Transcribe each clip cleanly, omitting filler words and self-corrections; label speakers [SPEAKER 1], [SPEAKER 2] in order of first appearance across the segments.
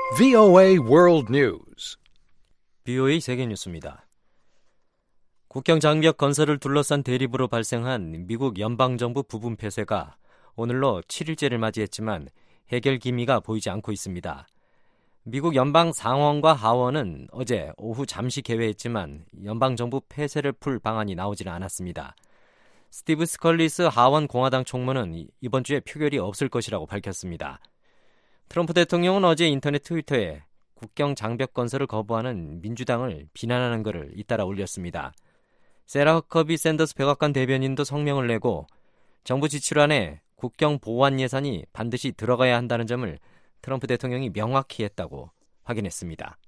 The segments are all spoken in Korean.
[SPEAKER 1] VOA World News.
[SPEAKER 2] VOA 세계 뉴스입니다. 국경 장벽 건설을 둘러싼 대립으로 발생한 미국 연방정부 부분 폐쇄가 오늘로 7일째를 맞이했지만 해결 기미가 보이지 않고 있습니다. 미국 연방 상원과 하원은 어제 오후 잠시 개회했지만 연방정부 폐쇄를 풀 방안이 나오지는 않았습니다. 스티브 스컬리스 하원 공화당 총무는 이번 주에 표결이 없을 것이라고 밝혔습니다. 트럼프 대통령은 어제 인터넷 트위터에 국경 장벽 건설을 거부하는 민주당을 비난하는 글을 잇따라 올렸습니다. 세라 허커비 샌더스 백악관 대변인도 성명을 내고 정부 지출안에 국경 보완 예산이 반드시 들어가야 한다는 점을 트럼프 대통령이 명확히 했다고 확인했습니다.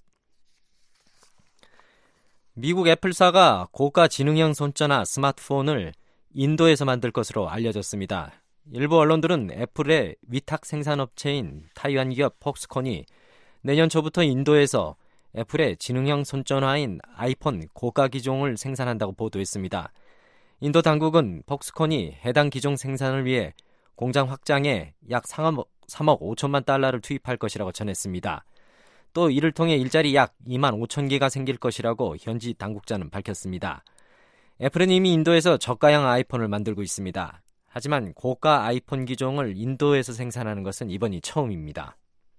[SPEAKER 2] 미국 애플사가 고가 지능형 손전화 스마트폰을 인도에서 만들 것으로 알려졌습니다. 일부 언론들은 애플의 위탁 생산업체인 타이완 기업 폭스콘이 내년 초부터 인도에서 애플의 지능형 손전화인 아이폰 고가 기종을 생산한다고 보도했습니다. 인도 당국은 폭스콘이 해당 기종 생산을 위해 공장 확장에 약 3억 5천만 달러를 투입할 것이라고 전했습니다. 또 이를 통해 일자리 약 2만 5천 개가 생길 것이라고 현지 당국자는 밝혔습니다. 애플은 이미 인도에서 저가형 아이폰을 만들고 있습니다. 하지만 고가 아이폰 기종을 인도에서 생산하는 것은 이번이 처음입니다.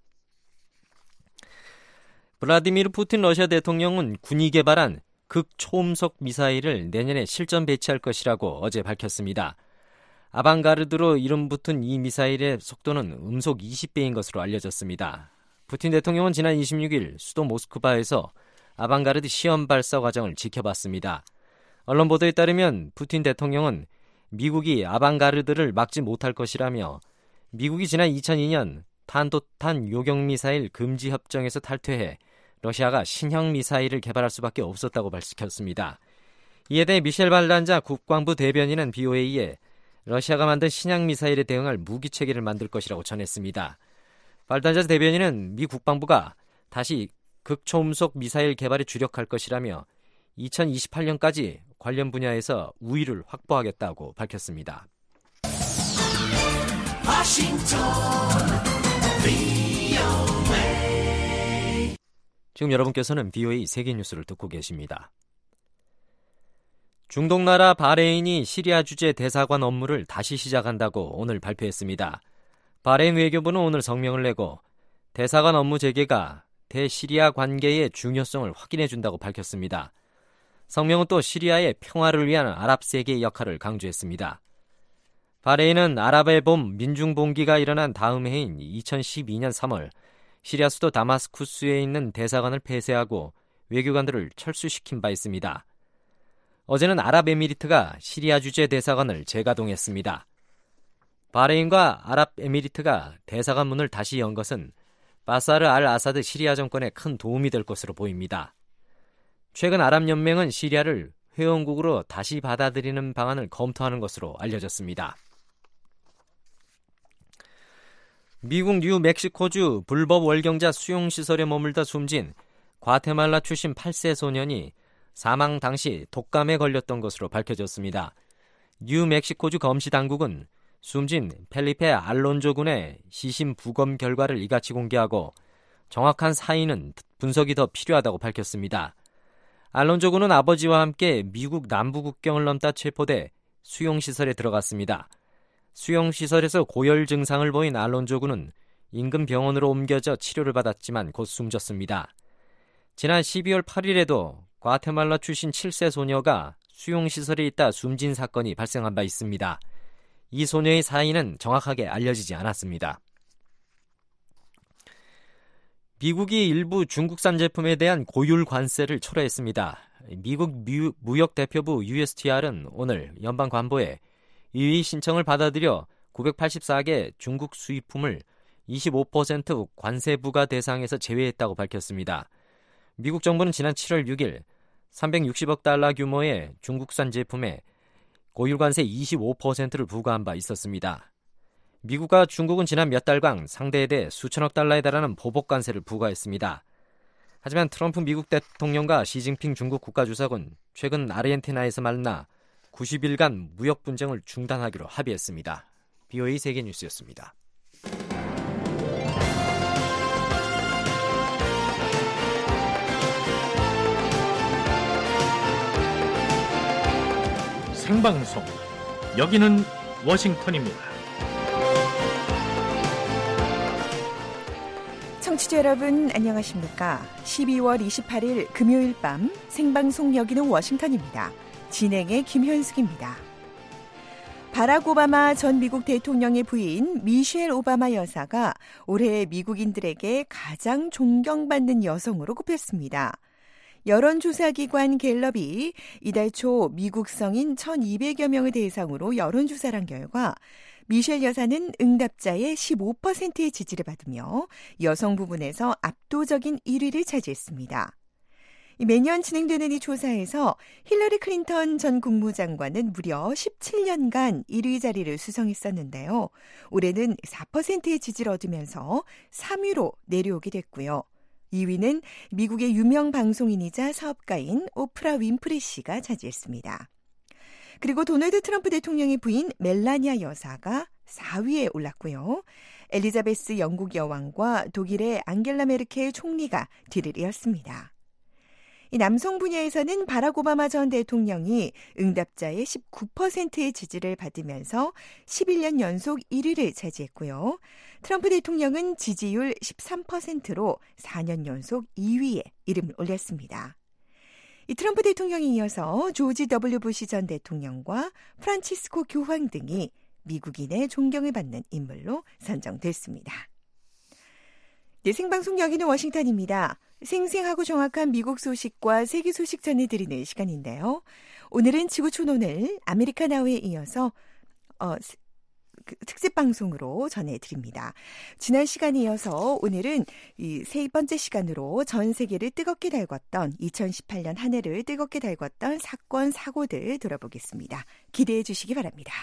[SPEAKER 2] 블라디미르 푸틴 러시아 대통령은 군이 개발한 극초음속 미사일을 내년에 실전 배치할 것이라고 어제 밝혔습니다. 아방가르드로 이름 붙은 이 미사일의 속도는 음속 20배인 것으로 알려졌습니다. 푸틴 대통령은 지난 26일 수도 모스크바에서 아방가르드 시험 발사 과정을 지켜봤습니다. 언론 보도에 따르면 푸틴 대통령은 미국이 아방가르드를 막지 못할 것이라며 미국이 지난 2002년 탄도탄 요격미사일 금지 협정에서 탈퇴해 러시아가 신형 미사일을 개발할 수밖에 없었다고 밝혔습니다. 이에 대해 미셸 발란자 국방부 대변인은 BOA에 러시아가 만든 신형 미사일에 대응할 무기체계를 만들 것이라고 전했습니다. 발란자 대변인은 미 국방부가 다시 극초음속 미사일 개발에 주력할 것이라며 2028년까지 관련 분야에서 우위를 확보하겠다고 밝혔습니다. 지금 여러분께서는 VOA 세계 뉴스를 듣고 계십니다. 중동 나라 바레인이 시리아 주재 대사관 업무를 다시 시작한다고 오늘 발표했습니다. 바레인 외교부는 오늘 성명을 내고 대사관 업무 재개가 대시리아 관계의 중요성을 확인해준다고 밝혔습니다. 성명은 또 시리아의 평화를 위한 아랍 세계의 역할을 강조했습니다. 바레인은 아랍의 봄 민중봉기가 일어난 다음 해인 2012년 3월 시리아 수도 다마스쿠스에 있는 대사관을 폐쇄하고 외교관들을 철수시킨 바 있습니다. 어제는 아랍에미리트가 시리아 주재 대사관을 재가동했습니다. 바레인과 아랍에미리트가 대사관 문을 다시 연 것은 바사르 알 아사드 시리아 정권에 큰 도움이 될 것으로 보입니다. 최근 아랍연맹은 시리아를 회원국으로 다시 받아들이는 방안을 검토하는 것으로 알려졌습니다. 미국 뉴멕시코주 불법 월경자 수용시설에 머물다 숨진 과테말라 출신 8세 소년이 사망 당시 독감에 걸렸던 것으로 밝혀졌습니다. 뉴멕시코주 검시당국은 숨진 펠리페 알론조 군의 시신 부검 결과를 이같이 공개하고 정확한 사인은 분석이 더 필요하다고 밝혔습니다. 알론조 군은 아버지와 함께 미국 남부 국경을 넘다 체포돼 수용시설에 들어갔습니다. 수용시설에서 고열 증상을 보인 알론조 군은 인근 병원으로 옮겨져 치료를 받았지만 곧 숨졌습니다. 지난 12월 8일에도 과테말라 출신 7세 소녀가 수용시설에 있다 숨진 사건이 발생한 바 있습니다. 이 소녀의 사인은 정확하게 알려지지 않았습니다. 미국이 일부 중국산 제품에 대한 고율 관세를 철회했습니다. 미국 무역대표부 USTR은 오늘 연방관보에 이의 신청을 받아들여 984개 중국 수입품을 25% 관세 부과 대상에서 제외했다고 밝혔습니다. 미국 정부는 지난 7월 6일 360억 달러 규모의 중국산 제품에 고율 관세 25%를 부과한 바 있었습니다. 미국과 중국은 지난 몇 달간 상대에 대해 수천억 달러에 달하는 보복 관세를 부과했습니다. 하지만 트럼프 미국 대통령과 시진핑 중국 국가주석은 최근 아르헨티나에서 만나 90일간 무역 분쟁을 중단하기로 합의했습니다. BOA 세계뉴스였습니다.
[SPEAKER 3] 생방송. 여기는 워싱턴입니다.
[SPEAKER 4] 청취자 여러분 안녕하십니까? 12월 28일 금요일 밤 생방송 여기는 워싱턴입니다. 진행의 김현숙입니다. 바락 오바마 전 미국 대통령의 부인 미셸 오바마 여사가 올해 미국인들에게 가장 존경받는 여성으로 꼽혔습니다. 여론조사기관 갤럽이 이달 초 미국 성인 1,200여 명을 대상으로 여론조사를 한 결과 미셸 여사는 응답자의 15%의 지지를 받으며 여성 부분에서 압도적인 1위를 차지했습니다. 매년 진행되는 이 조사에서 힐러리 클린턴 전 국무장관은 무려 17년간 1위 자리를 수성했었는데요. 올해는 4%의 지지를 얻으면서 3위로 내려오게 됐고요. 2위는 미국의 유명 방송인이자 사업가인 오프라 윈프리 씨가 차지했습니다. 그리고 도널드 트럼프 대통령의 부인 멜라니아 여사가 4위에 올랐고요. 엘리자베스 영국 여왕과 독일의 앙겔라 메르켈 총리가 뒤를 이었습니다. 이 남성 분야에서는 바락 오바마 전 대통령이 응답자의 19%의 지지를 받으면서 11년 연속 1위를 차지했고요. 트럼프 대통령은 지지율 13%로 4년 연속 2위에 이름을 올렸습니다. 이 트럼프 대통령에 이어서 조지 W. 부시 전 대통령과 프란치스코 교황 등이 미국인의 존경을 받는 인물로 선정됐습니다. 네, 생방송 여기는 워싱턴입니다. 생생하고 정확한 미국 소식과 세계 소식 전해드리는 시간인데요. 오늘은 지구촌오늘 아메리카 나우에 이어서 특집 방송으로 전해드립니다. 지난 시간에 이어서 오늘은 이 세 번째 시간으로 전 세계를 뜨겁게 달궜던 2018년 한 해를 뜨겁게 달궜던 사건, 사고들 돌아보겠습니다. 기대해 주시기 바랍니다.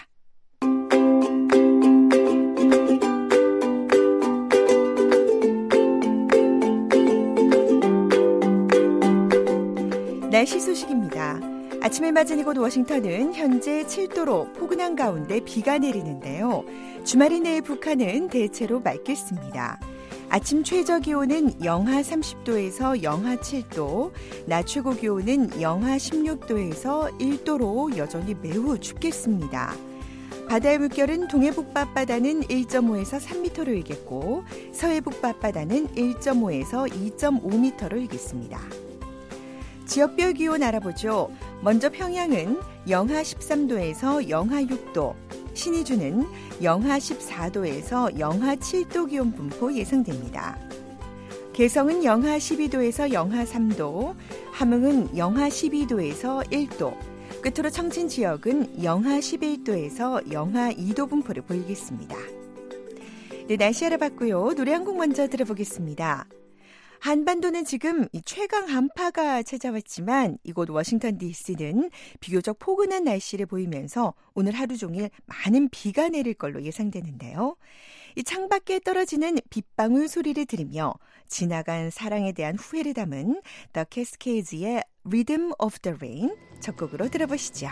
[SPEAKER 4] 날씨 소식입니다. 아침을 맞은 이곳 워싱턴은 현재 7도로 포근한 가운데 비가 내리는데요. 주말 내일 북한은 대체로 맑겠습니다. 아침 최저 기온은 영하 30도에서 영하 7도, 낮 최고 기온은 영하 16도에서 1도로 여전히 매우 춥겠습니다. 바다의 물결은 동해북부 앞바다는 1.5에서 3m로 일겠고 서해북부 앞바다는 1.5에서 2.5m로 일겠습니다. 지역별 기온 알아보죠. 먼저 평양은 영하 13도에서 영하 6도, 신의주는 영하 14도에서 영하 7도 기온 분포 예상됩니다. 개성은 영하 12도에서 영하 3도, 함흥은 영하 12도에서 1도, 끝으로 청진 지역은 영하 11도에서 영하 2도 분포를 보이겠습니다. 네, 날씨 알아봤고요. 노래 한 곡 먼저 들어보겠습니다. 한반도는 지금 최강 한파가 찾아왔지만 이곳 워싱턴 DC는 비교적 포근한 날씨를 보이면서 오늘 하루 종일 많은 비가 내릴 걸로 예상되는데요. 이 창밖에 떨어지는 빗방울 소리를 들으며 지나간 사랑에 대한 후회를 담은 The Cascades의 Rhythm of the Rain 첫 곡으로 들어보시죠.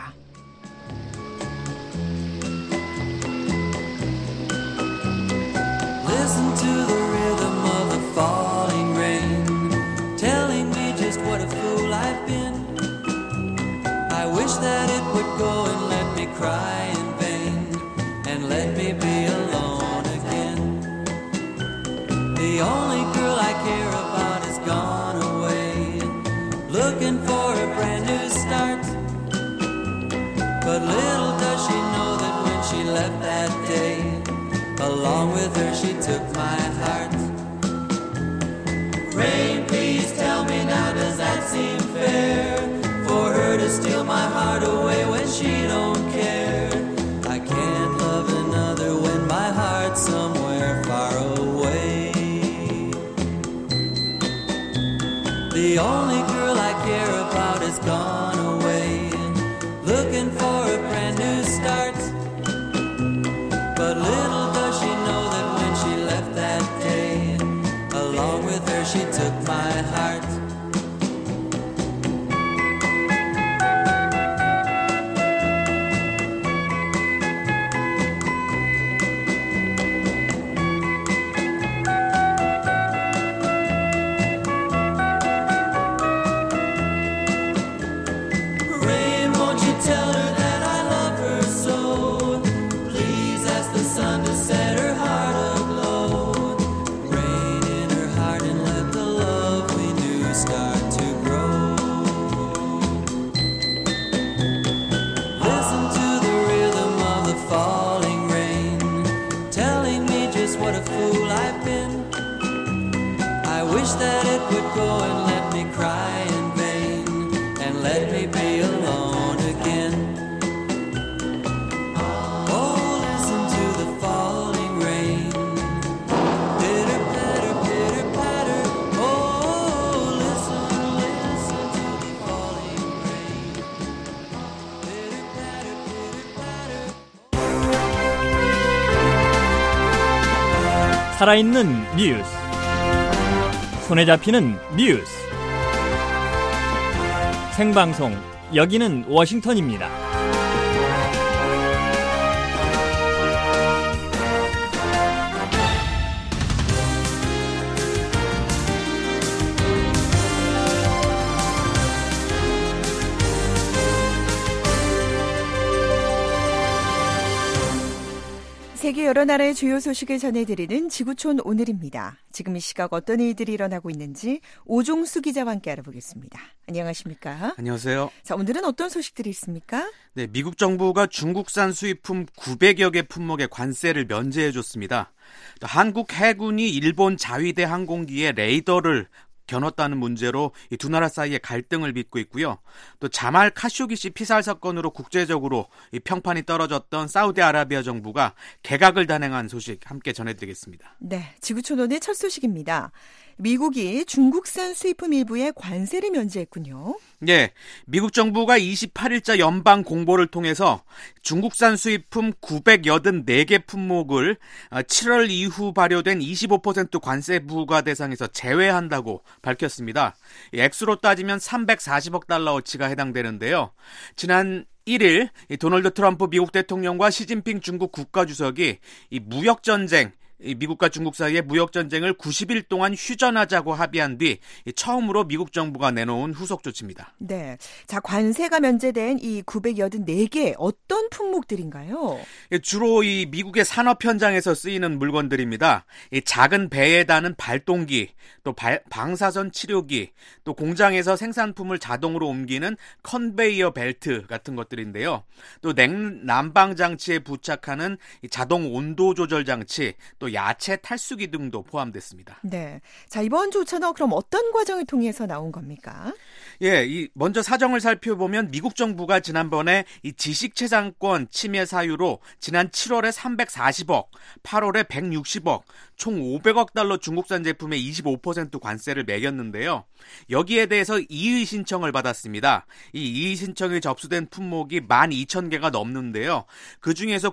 [SPEAKER 5] Listen to the rhythm of the falling rain, telling me just what a fool I've been. I wish that it would go and let me cry in vain, and let me be alone again. The only girl I care about has gone away, looking for a brand new start. But little does she know that when she left that day, along with her she took my heart. Rain, please tell me now, does that seem fair? For her to steal my heart away when she don't care. I can't love another when my heart's somewhere far away. The only girl I care about has gone away, looking for a brand new start. But little does she know that when she left that day, along with her she took my heart. Rain, won't you tell her that I love I've been. I wish that it would go and let me cry in vain and let me be alone again. Oh, listen to the falling rain. Pitter patter, pitter patter. Oh, listen, listen to the falling rain. Pitter patter, pitter patter.
[SPEAKER 6] 살아있는 뉴스, 손에 잡히는 뉴스, 생방송, 여기는 워싱턴입니다.
[SPEAKER 4] 세계 여러 나라의 주요 소식을 전해드리는 지구촌 오늘입니다. 지금 이 시각 어떤 일들이 일어나고 있는지 오종수 기자와 함께 알아보겠습니다. 안녕하십니까?
[SPEAKER 7] 안녕하세요.
[SPEAKER 4] 자, 오늘은 어떤 소식들이 있습니까?
[SPEAKER 7] 네, 미국 정부가 중국산 수입품 900여 개 품목에 관세를 면제해줬습니다. 또 한국 해군이 일본 자위대 항공기의 레이더를 겨눴다는 문제로 이 두 나라 사이에 갈등을 빚고 있고요. 또 자말 카쇼기시 피살 사건으로 국제적으로 이 평판이 떨어졌던 사우디아라비아 정부가 개각을 단행한 소식 함께 전해드리겠습니다.
[SPEAKER 4] 네, 지구촌 오늘 첫 소식입니다. 미국이 중국산 수입품 일부에 관세를 면제했군요.
[SPEAKER 7] 네, 미국 정부가 28일자 연방 공보를 통해서 중국산 수입품 984개 품목을 7월 이후 발효된 25% 관세 부과 대상에서 제외한다고 밝혔습니다. 액수로 따지면 340억 달러어치가 해당되는데요. 지난 1일 도널드 트럼프 미국 대통령과 시진핑 중국 국가주석이 이 무역전쟁, 미국과 중국 사이의 무역전쟁을 90일 동안 휴전하자고 합의한 뒤 처음으로 미국 정부가 내놓은 후속 조치입니다.
[SPEAKER 4] 네, 자, 관세가 면제된 이 984개 어떤 품목들인가요?
[SPEAKER 7] 주로 이 미국의 산업 현장에서 쓰이는 물건들입니다. 이 작은 배에 다는 발동기, 또 방사선 치료기, 또 공장에서 생산품을 자동으로 옮기는 컨베이어 벨트 같은 것들인데요. 또 난방 장치에 부착하는 이 자동 온도 조절 장치, 또 야채 탈수기 등도 포함됐습니다.
[SPEAKER 4] 네, 자, 이번 조처는 그럼 어떤 과정을 통해서 나온 겁니까?
[SPEAKER 7] 예, 먼저 사정을 살펴보면 미국 정부가 지난번에 이 지식재산권 침해 사유로 지난 7월에 340억, 8월에 160억, 총 500억 달러 중국산 중제품에 25% 관세를 매겼는데요. 여기에 대해서 이의 신청을 받았습니다. 이 이의 신청이 접수된 품목이 12,000개가 넘는데요. 그중에서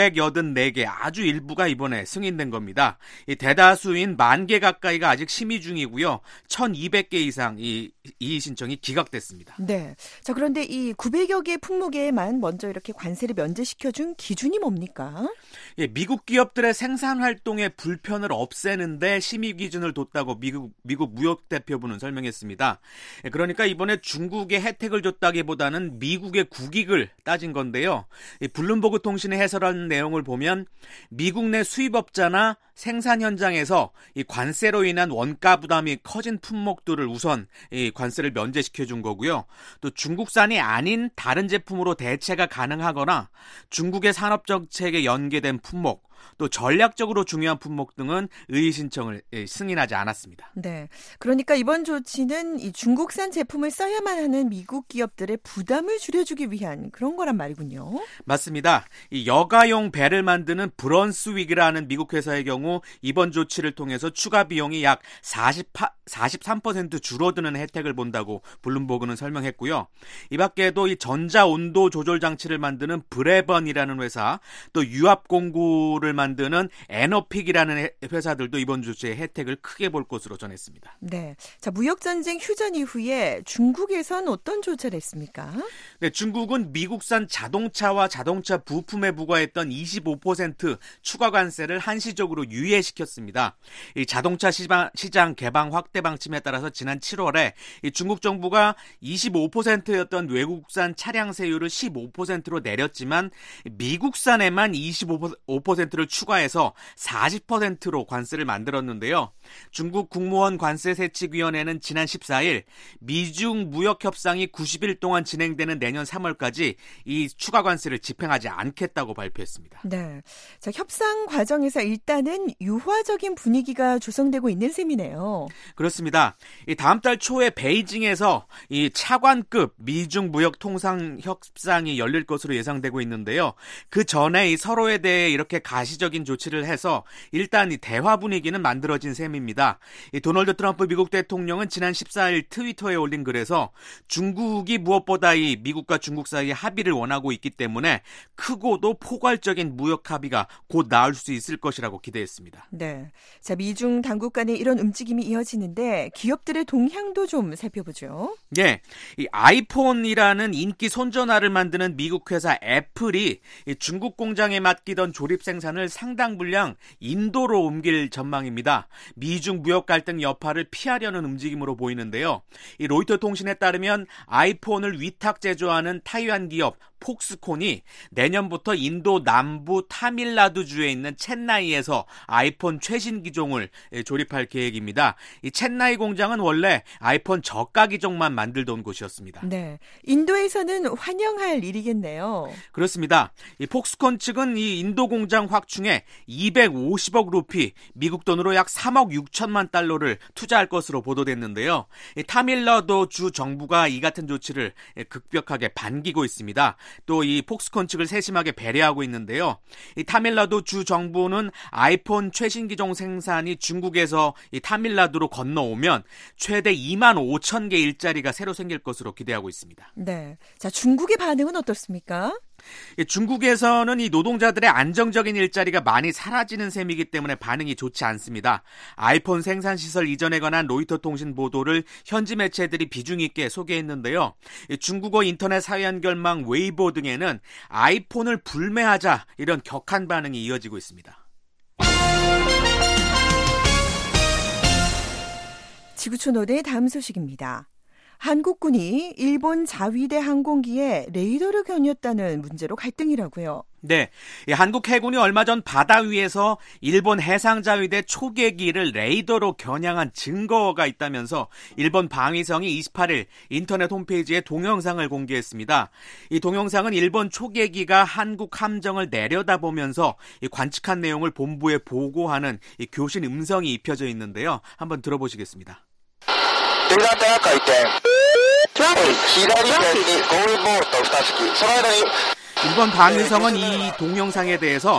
[SPEAKER 7] 984개, 아주 일부가 이번에 승인된 겁니다. 이 대다수인 10,000개 가까이가 아직 심의 중이고요. 1,200개 이상 이 이의 신청이 기각됐습니다.
[SPEAKER 4] 네. 자, 그런데 이 900여 개 품목에만 먼저 이렇게 관세를 면제시켜준 기준이 뭡니까?
[SPEAKER 7] 예, 미국 기업들의 생산 활동의 불편을 없애는데 심의 기준을 뒀다고 미국 무역대표부는 설명했습니다. 예, 그러니까 이번에 중국에 혜택을 줬다기보다는 미국의 국익을 따진 건데요. 이 블룸버그 통신이 해설한 내용을 보면 미국 내 수입업자나 생산 현장에서 이 관세로 인한 원가 부담이 커진 품목들을 우선 이 관세를 면제시켜 준 거고요. 또 중국산이 아닌 다른 제품으로 대체가 가능하거나 중국의 산업 정책에 연계된 품목, 또 전략적으로 중요한 품목 등은 의의 신청을 승인하지 않았습니다.
[SPEAKER 4] 네, 그러니까 이번 조치는 이 중국산 제품을 써야만 하는 미국 기업들의 부담을 줄여주기 위한 그런 거란 말이군요.
[SPEAKER 7] 맞습니다. 이 여가용 배를 만드는 브런스윅이라는 미국 회사의 경우 이번 조치를 통해서 추가 비용이 약 43% 줄어드는 혜택을 본다고 블룸버그는 설명했고요. 이 밖에도 이 전자 온도 조절 장치를 만드는 브레번이라는 회사, 또 유압 공구를 만드는 에너픽이라는 회사들도 이번 조치의 혜택을 크게 볼 것으로 전했습니다.
[SPEAKER 4] 네, 자, 무역전쟁 휴전 이후에 중국에선 어떤 조처를 했습니까? 네,
[SPEAKER 7] 중국은 미국산 자동차와 자동차 부품에 부과했던 25% 추가 관세를 한시적으로 유예시켰습니다. 이 자동차 시장 개방 확대 방침에 따라서 지난 7월에 이 중국 정부가 25%였던 외국산 차량 세율을 15%로 내렸지만 미국산에만 25%를 관세를 추가해서 40%로 관세를 만들었는데요. 중국 국무원 관세세칙위원회는 지난 14일 미중 무역협상이 90일 동안 진행되는 내년 3월까지 이 추가 관세를 집행하지 않겠다고 발표했습니다.
[SPEAKER 4] 네, 자, 협상 과정에서 일단은 유화적인 분위기가 조성되고 있는 셈이네요.
[SPEAKER 7] 그렇습니다. 이 다음 달 초에 베이징에서 이 차관급 미중 무역 통상 협상이 열릴 것으로 예상되고 있는데요. 그 전에 이 서로에 대해 이렇게 가시적인 조치를 해서 일단 이 대화 분위기는 만들어진 셈입니다. 이 도널드 트럼프 미국 대통령은 지난 14일 트위터에 올린 글에서 중국이 무엇보다 이 미국과 중국 사이의 합의를 원하고 있기 때문에 크고도 포괄적인 무역 합의가 곧 나올 수 있을 것이라고 기대했습니다.
[SPEAKER 4] 네, 자, 미중 당국 간의 이런 움직임이 이어지는데 기업들의 동향도 좀 살펴보죠.
[SPEAKER 7] 네, 이 아이폰이라는 인기 손전화를 만드는 미국 회사 애플이 이 중국 공장에 맡기던 조립 생산을 상당 분량 인도로 옮길 전망입니다. 미중 무역 갈등 여파를 피하려는 움직임으로 보이는데요. 이 로이터 통신에 따르면 아이폰을 위탁 제조하는 타이완 기업 폭스콘이 내년부터 인도 남부 타밀나두주에 있는 첸나이에서 아이폰 최신 기종을 조립할 계획입니다. 이 첸나이 공장은 원래 아이폰 저가 기종만 만들던 곳이었습니다.
[SPEAKER 4] 네, 인도에서는 환영할 일이겠네요.
[SPEAKER 7] 그렇습니다. 이 폭스콘 측은 이 인도 공장 확충에 250억 루피, 미국 돈으로 약 3억 6천만 달러를 투자할 것으로 보도됐는데요. 이 타밀나두주 정부가 이 같은 조치를 급격하게 반기고 있습니다. 또 이 폭스콘 측을 세심하게 배려하고 있는데요. 이 타밀나두 주 정부는 아이폰 최신 기종 생산이 중국에서 이 타밀나두로 건너오면 최대 2만 5천 개 일자리가 새로 생길 것으로 기대하고 있습니다.
[SPEAKER 4] 네, 자, 중국의 반응은 어떻습니까?
[SPEAKER 7] 중국에서는 이 노동자들의 안정적인 일자리가 많이 사라지는 셈이기 때문에 반응이 좋지 않습니다. 아이폰 생산 시설 이전에 관한 로이터 통신 보도를 현지 매체들이 비중 있게 소개했는데요. 중국어 인터넷 사회연결망 웨이보 등에는 아이폰을 불매하자 이런 격한 반응이 이어지고 있습니다.
[SPEAKER 4] 지구촌오대의 다음 소식입니다. 한국군이 일본 자위대 항공기에 레이더를 겨눴다는 문제로 갈등이라고요.
[SPEAKER 7] 네, 한국 해군이 얼마 전 바다 위에서 일본 해상자위대 초계기를 레이더로 겨냥한 증거가 있다면서 일본 방위성이 28일 인터넷 홈페이지에 동영상을 공개했습니다. 이 동영상은 일본 초계기가 한국 함정을 내려다보면서 관측한 내용을 본부에 보고하는 교신 음성이 입혀져 있는데요. 한번 들어보시겠습니다. 일본 방위성은 이 동영상에 대해서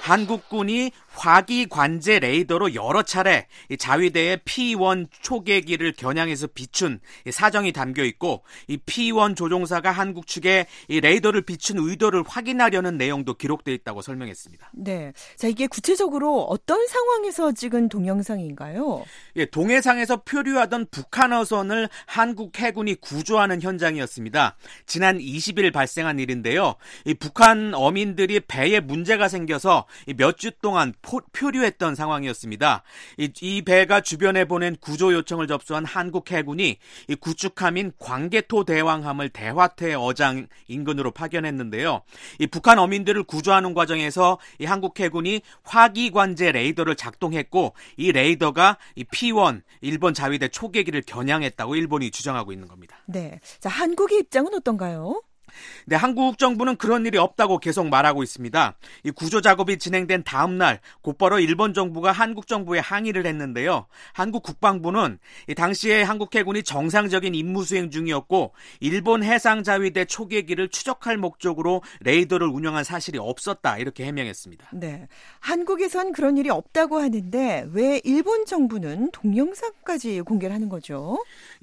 [SPEAKER 7] 한국군이 화기 관제 레이더로 여러 차례 자위대의 P-1 초계기를 겨냥해서 비춘 사정이 담겨 있고, 이 P-1 조종사가 한국 측에 이 레이더를 비춘 의도를 확인하려는 내용도 기록되어 있다고 설명했습니다.
[SPEAKER 4] 네, 자, 이게 구체적으로 어떤 상황에서 찍은 동영상인가요?
[SPEAKER 7] 동해상에서 표류하던 북한 어선을 한국 해군이 구조하는 현장이었습니다. 지난 20일 발생한 일인데요. 이 북한 어민들이 배에 문제가 생겨서 몇 주 동안 표류했던 상황이었습니다. 이 배가 주변에 보낸 구조 요청을 접수한 한국 해군이 이 구축함인 광개토 대왕함을 대화태 어장 인근으로 파견했는데요. 이 북한 어민들을 구조하는 과정에서 이 한국 해군이 화기관제 레이더를 작동했고, 이 레이더가 이 P-1 일본 자위대 초계기를 겨냥했다고 일본이 주장하고 있는 겁니다.
[SPEAKER 4] 네, 자, 한국의 입장은 어떤가요?
[SPEAKER 7] 네, 한국 정부는 그런 일이 없다고 계속 말하고 있습니다. 이 구조 작업이 진행된 다음 날 곧바로 일본 정부가 한국 정부에 항의를 했는데요. 한국 국방부는 이 당시에 한국 해군이 정상적인 임무 수행 중이었고 일본 해상자위대 초계기를 추적할 목적으로 레이더를 운영한 사실이 없었다, 이렇게 해명했습니다.
[SPEAKER 4] 네, 한국에선 그런 일이 없다고 하는데 왜 일본 정부는 동영상까지 공개를 하는 거죠?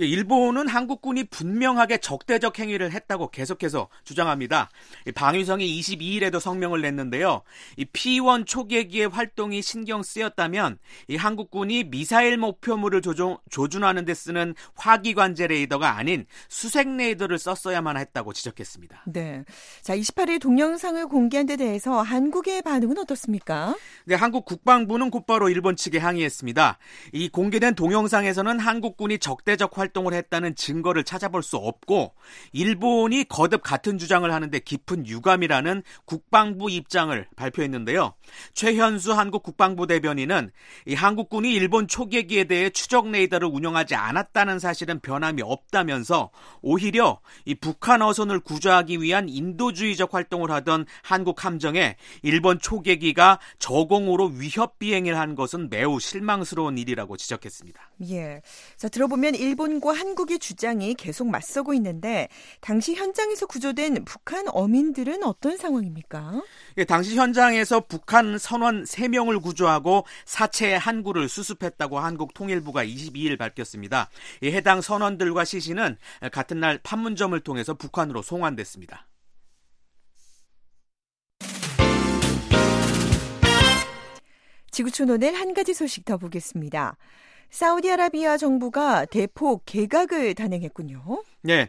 [SPEAKER 7] 일본은 한국군이 분명하게 적대적 행위를 했다고 계속해서 주장합니다. 방위성이 22일에도 성명을 냈는데요. 이 P-1 초계기의 활동이 신경 쓰였다면 이 한국군이 미사일 목표물을 조준하는 데 쓰는 화기관제 레이더가 아닌 수색 레이더를 썼어야만 했다고 지적했습니다.
[SPEAKER 4] 네, 자, 28일 동영상을 공개한 데 대해서 한국의 반응은 어떻습니까?
[SPEAKER 7] 네, 한국 국방부는 곧바로 일본 측에 항의했습니다. 이 공개된 동영상에서는 한국군이 적대적 활동을 했다는 증거를 찾아볼 수 없고 일본이 거듭 직접 같은 주장을 하는데 깊은 유감이라는 국방부 입장을 발표했는데요. 최현수 한국 국방부 대변인은 이 한국군이 일본 초계기에 대해 추적 레이더를 운영하지 않았다는 사실은 변함이 없다면서 오히려 이 북한 어선을 구조하기 위한 인도주의적 활동을 하던 한국 함정에 일본 초계기가 저공으로 위협 비행을 한 것은 매우 실망스러운 일이라고 지적했습니다.
[SPEAKER 4] 예. 자, 들어보면 일본과 한국의 주장이 계속 맞서고 있는데 당시 현장에서 구조된 북한 어민들은 어떤 상황입니까?
[SPEAKER 7] 예, 당시 현장에서 북한 선원 3명을 구조하고 사체의 한 구를 수습했다고 한국통일부가 22일 밝혔습니다. 해당 선원들과 시신은 같은 날 판문점을 통해서 북한으로 송환됐습니다.
[SPEAKER 4] 지구촌 오늘 한 가지 소식 더 보겠습니다. 사우디아라비아 정부가 대폭 개각을 단행했군요.
[SPEAKER 7] 네,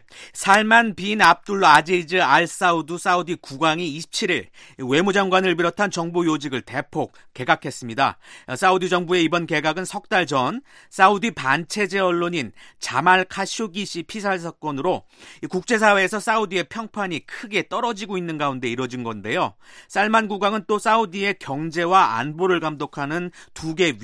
[SPEAKER 7] 살만 빈 압둘라 아지즈 알 사우드 사우디 국왕이 27일 외무장관을 비롯한 정부 요직을 대폭 개각했습니다. 사우디 정부의 이번 개각은 석 달 전 사우디 반체제 언론인 자말 카쇼기시 피살 사건으로 국제사회에서 사우디의 평판이 크게 떨어지고 있는 가운데 이뤄진 건데요. 살만 국왕은 또 사우디의 경제와 안보를 감독하는 2개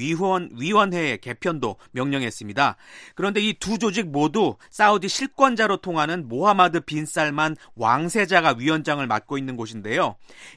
[SPEAKER 7] 위원회의 개편도 명령했습니다. 그런데 이 두 조직 모두 사우디 실권자로 통하는 모하마드 빈 살만 왕세자가 위원장을 맡고 있는 곳인데요.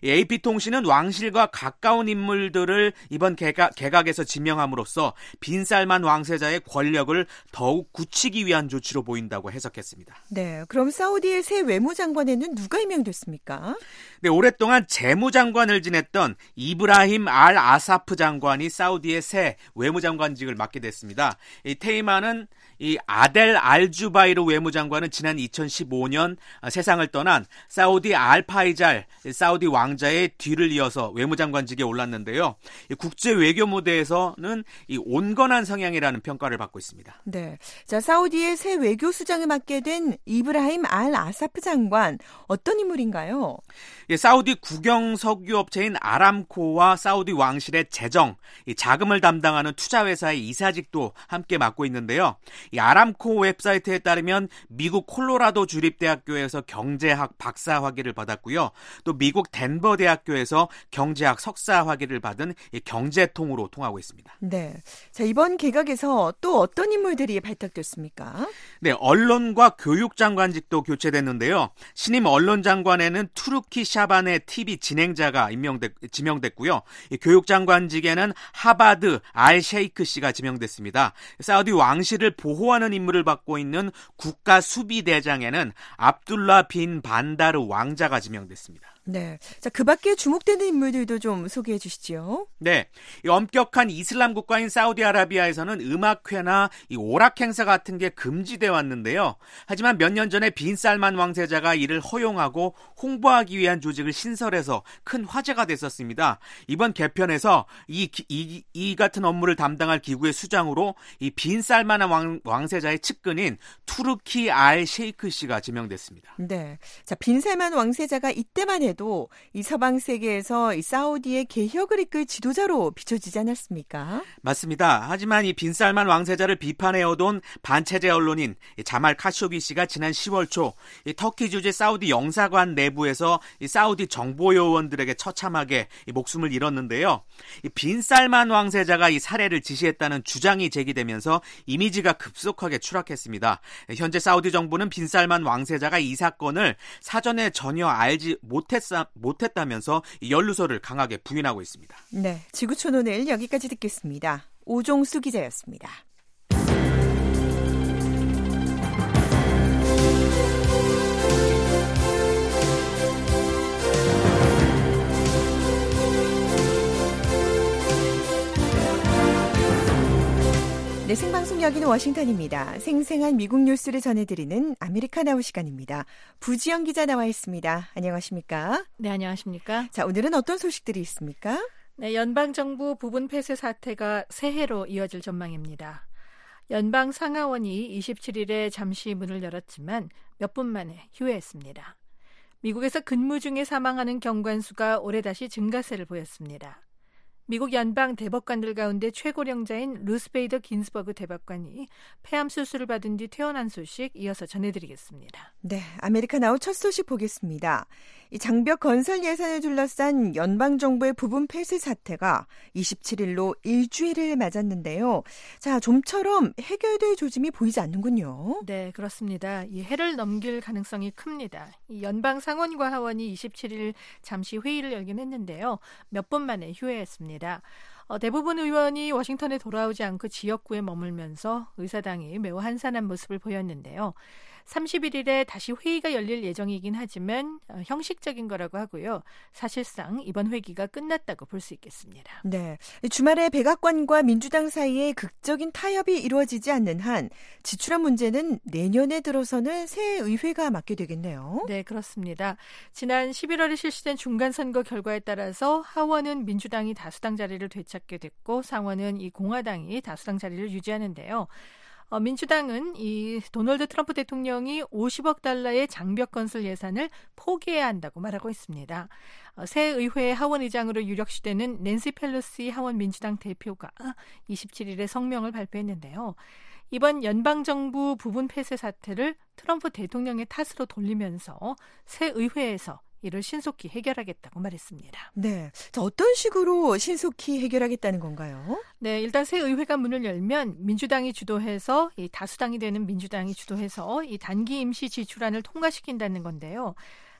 [SPEAKER 7] AP통신은 왕실과 가까운 인물들을 이번 개각에서 지명함으로써 빈 살만 왕세자의 권력을 더욱 굳히기 위한 조치로 보인다고 해석했습니다.
[SPEAKER 4] 네, 그럼 사우디의 새 외무장관에는 누가 임명됐습니까?
[SPEAKER 7] 네, 오랫동안 재무장관을 지냈던 이브라힘 알 아사프 장관이 사우디의 새 외무장관직을 맡게 됐습니다. 이 테이마는 이 아델 알주바이르 외무장관은 지난 2015년 세상을 떠난 사우디 알파이잘 사우디 왕자의 뒤를 이어서 외무장관직에 올랐는데요. 국제 외교 무대에서는 이 온건한 성향이라는 평가를 받고 있습니다.
[SPEAKER 4] 네, 자 사우디의 새 외교수장을 맡게 된 이브라힘 알 아사프 장관 어떤 인물인가요?
[SPEAKER 7] 사우디 국영 석유업체인 아람코와 사우디 왕실의 재정, 자금을 담당하는 투자회사의 이사직도 함께 맡고 있는데요. 이 아람코 웹사이트에 따르면 미국 콜로라도 주립대학교에서 경제학 박사 학위를 받았고요. 또 미국 덴버 대학교에서 경제학 석사 학위를 받은 경제통으로 통하고 있습니다.
[SPEAKER 4] 네, 자 이번 개각에서 또 어떤 인물들이 발탁됐습니까?
[SPEAKER 7] 네, 언론과 교육장관직도 교체됐는데요. 신임 언론장관에는 투르키 샤바네 TV 진행자가 지명됐고요. 교육장관직에는 하바드 알 셰이크 씨가 지명됐습니다. 사우디 왕실을 보호하는 임무를 맡고 있는 국가수비대장에는 압둘라 빈 반다르 왕자가 지명됐습니다.
[SPEAKER 4] 네, 자 그 밖에 주목되는 인물들도 좀 소개해 주시죠.
[SPEAKER 7] 네, 이 엄격한 이슬람 국가인 사우디아라비아에서는 음악회나 이 오락 행사 같은 게 금지돼 왔는데요. 하지만 몇 년 전에 빈 살만 왕세자가 이를 허용하고 홍보하기 위한 조직을 신설해서 큰 화제가 됐었습니다. 이번 개편에서 이 같은 업무를 담당할 기구의 수장으로 이 빈 살만 왕세자의 측근인 투르키 알 셰이크 씨가 지명됐습니다.
[SPEAKER 4] 네, 자 빈 살만 왕세자가 이때만 해도 이 서방 세계에서 이 사우디의 개혁을 이끌 지도자로 비춰지지 않았습니까?
[SPEAKER 7] 맞습니다. 하지만 이 빈 살만 왕세자를 비판해오던 반체제 언론인 자말 카쇼기 씨가 지난 10월 초 터키 주재 사우디 영사관 내부에서 이 사우디 정보요원들에게 처참하게 목숨을 잃었는데요. 빈 살만 왕세자가 이 살해를 지시했다는 주장이 제기되면서 이미지가 급속하게 추락했습니다. 현재 사우디 정부는 빈 살만 왕세자가 이 사건을 사전에 전혀 알지 못했다면서 연루서를 강하게 부인하고 있습니다.
[SPEAKER 4] 네, 지구촌 오늘 여기까지 듣겠습니다. 오종수 기자였습니다. 네, 생방송 여기는 워싱턴입니다. 생생한 미국 뉴스를 전해드리는 아메리카나우 시간입니다. 부지영 기자 나와 있습니다. 안녕하십니까?
[SPEAKER 8] 네, 안녕하십니까?
[SPEAKER 4] 자, 오늘은 어떤 소식들이 있습니까?
[SPEAKER 8] 네, 연방정부 부분 폐쇄 사태가 새해로 이어질 전망입니다. 연방 상하원이 27일에 잠시 문을 열었지만 몇 분 만에 휴회했습니다. 미국에서 근무 중에 사망하는 경관 수가 올해 다시 증가세를 보였습니다. 미국 연방 대법관들 가운데 최고령자인 루스 베이더 긴스버그 대법관이 폐암 수술을 받은 뒤 퇴원한 소식 이어서 전해드리겠습니다.
[SPEAKER 4] 네, 아메리카나우 첫 소식 보겠습니다. 이 장벽 건설 예산을 둘러싼 연방정부의 부분 폐쇄 사태가 27일로 일주일을 맞았는데요. 자, 좀처럼 해결될 조짐이 보이지 않는군요.
[SPEAKER 8] 네, 그렇습니다. 이 해를 넘길 가능성이 큽니다. 이 연방 상원과 하원이 27일 잠시 회의를 열긴 했는데요. 몇 분 만에 휴회했습니다. 대부분 의원이 워싱턴에 돌아오지 않고 지역구에 머물면서 의사당이 매우 한산한 모습을 보였는데요. 31일에 다시 회의가 열릴 예정이긴 하지만 형식적인 거라고 하고요. 사실상 이번 회기가 끝났다고 볼 수 있겠습니다.
[SPEAKER 4] 네, 주말에 백악관과 민주당 사이에 극적인 타협이 이루어지지 않는 한 지출안 문제는 내년에 들어서는 새 의회가 맡게 되겠네요.
[SPEAKER 8] 네, 그렇습니다. 지난 11월에 실시된 중간선거 결과에 따라서 하원은 민주당이 다수당 자리를 되찾게 됐고 상원은 이 공화당이 다수당 자리를 유지하는데요. 민주당은 이 도널드 트럼프 대통령이 50억 달러의 장벽 건설 예산을 포기해야 한다고 말하고 있습니다. 새 의회의 하원 의장으로 유력시되는 낸시 펠로시 하원 민주당 대표가 27일에 성명을 발표했는데요. 이번 연방정부 부분 폐쇄 사태를 트럼프 대통령의 탓으로 돌리면서 새 의회에서 이를 신속히 해결하겠다고 말했습니다.
[SPEAKER 4] 네, 어떤 식으로 신속히 해결하겠다는 건가요?
[SPEAKER 8] 네, 일단 새 의회가 문을 열면 민주당이 주도해서 이 다수당이 되는 민주당이 주도해서 이 단기 임시 지출안을 통과시킨다는 건데요.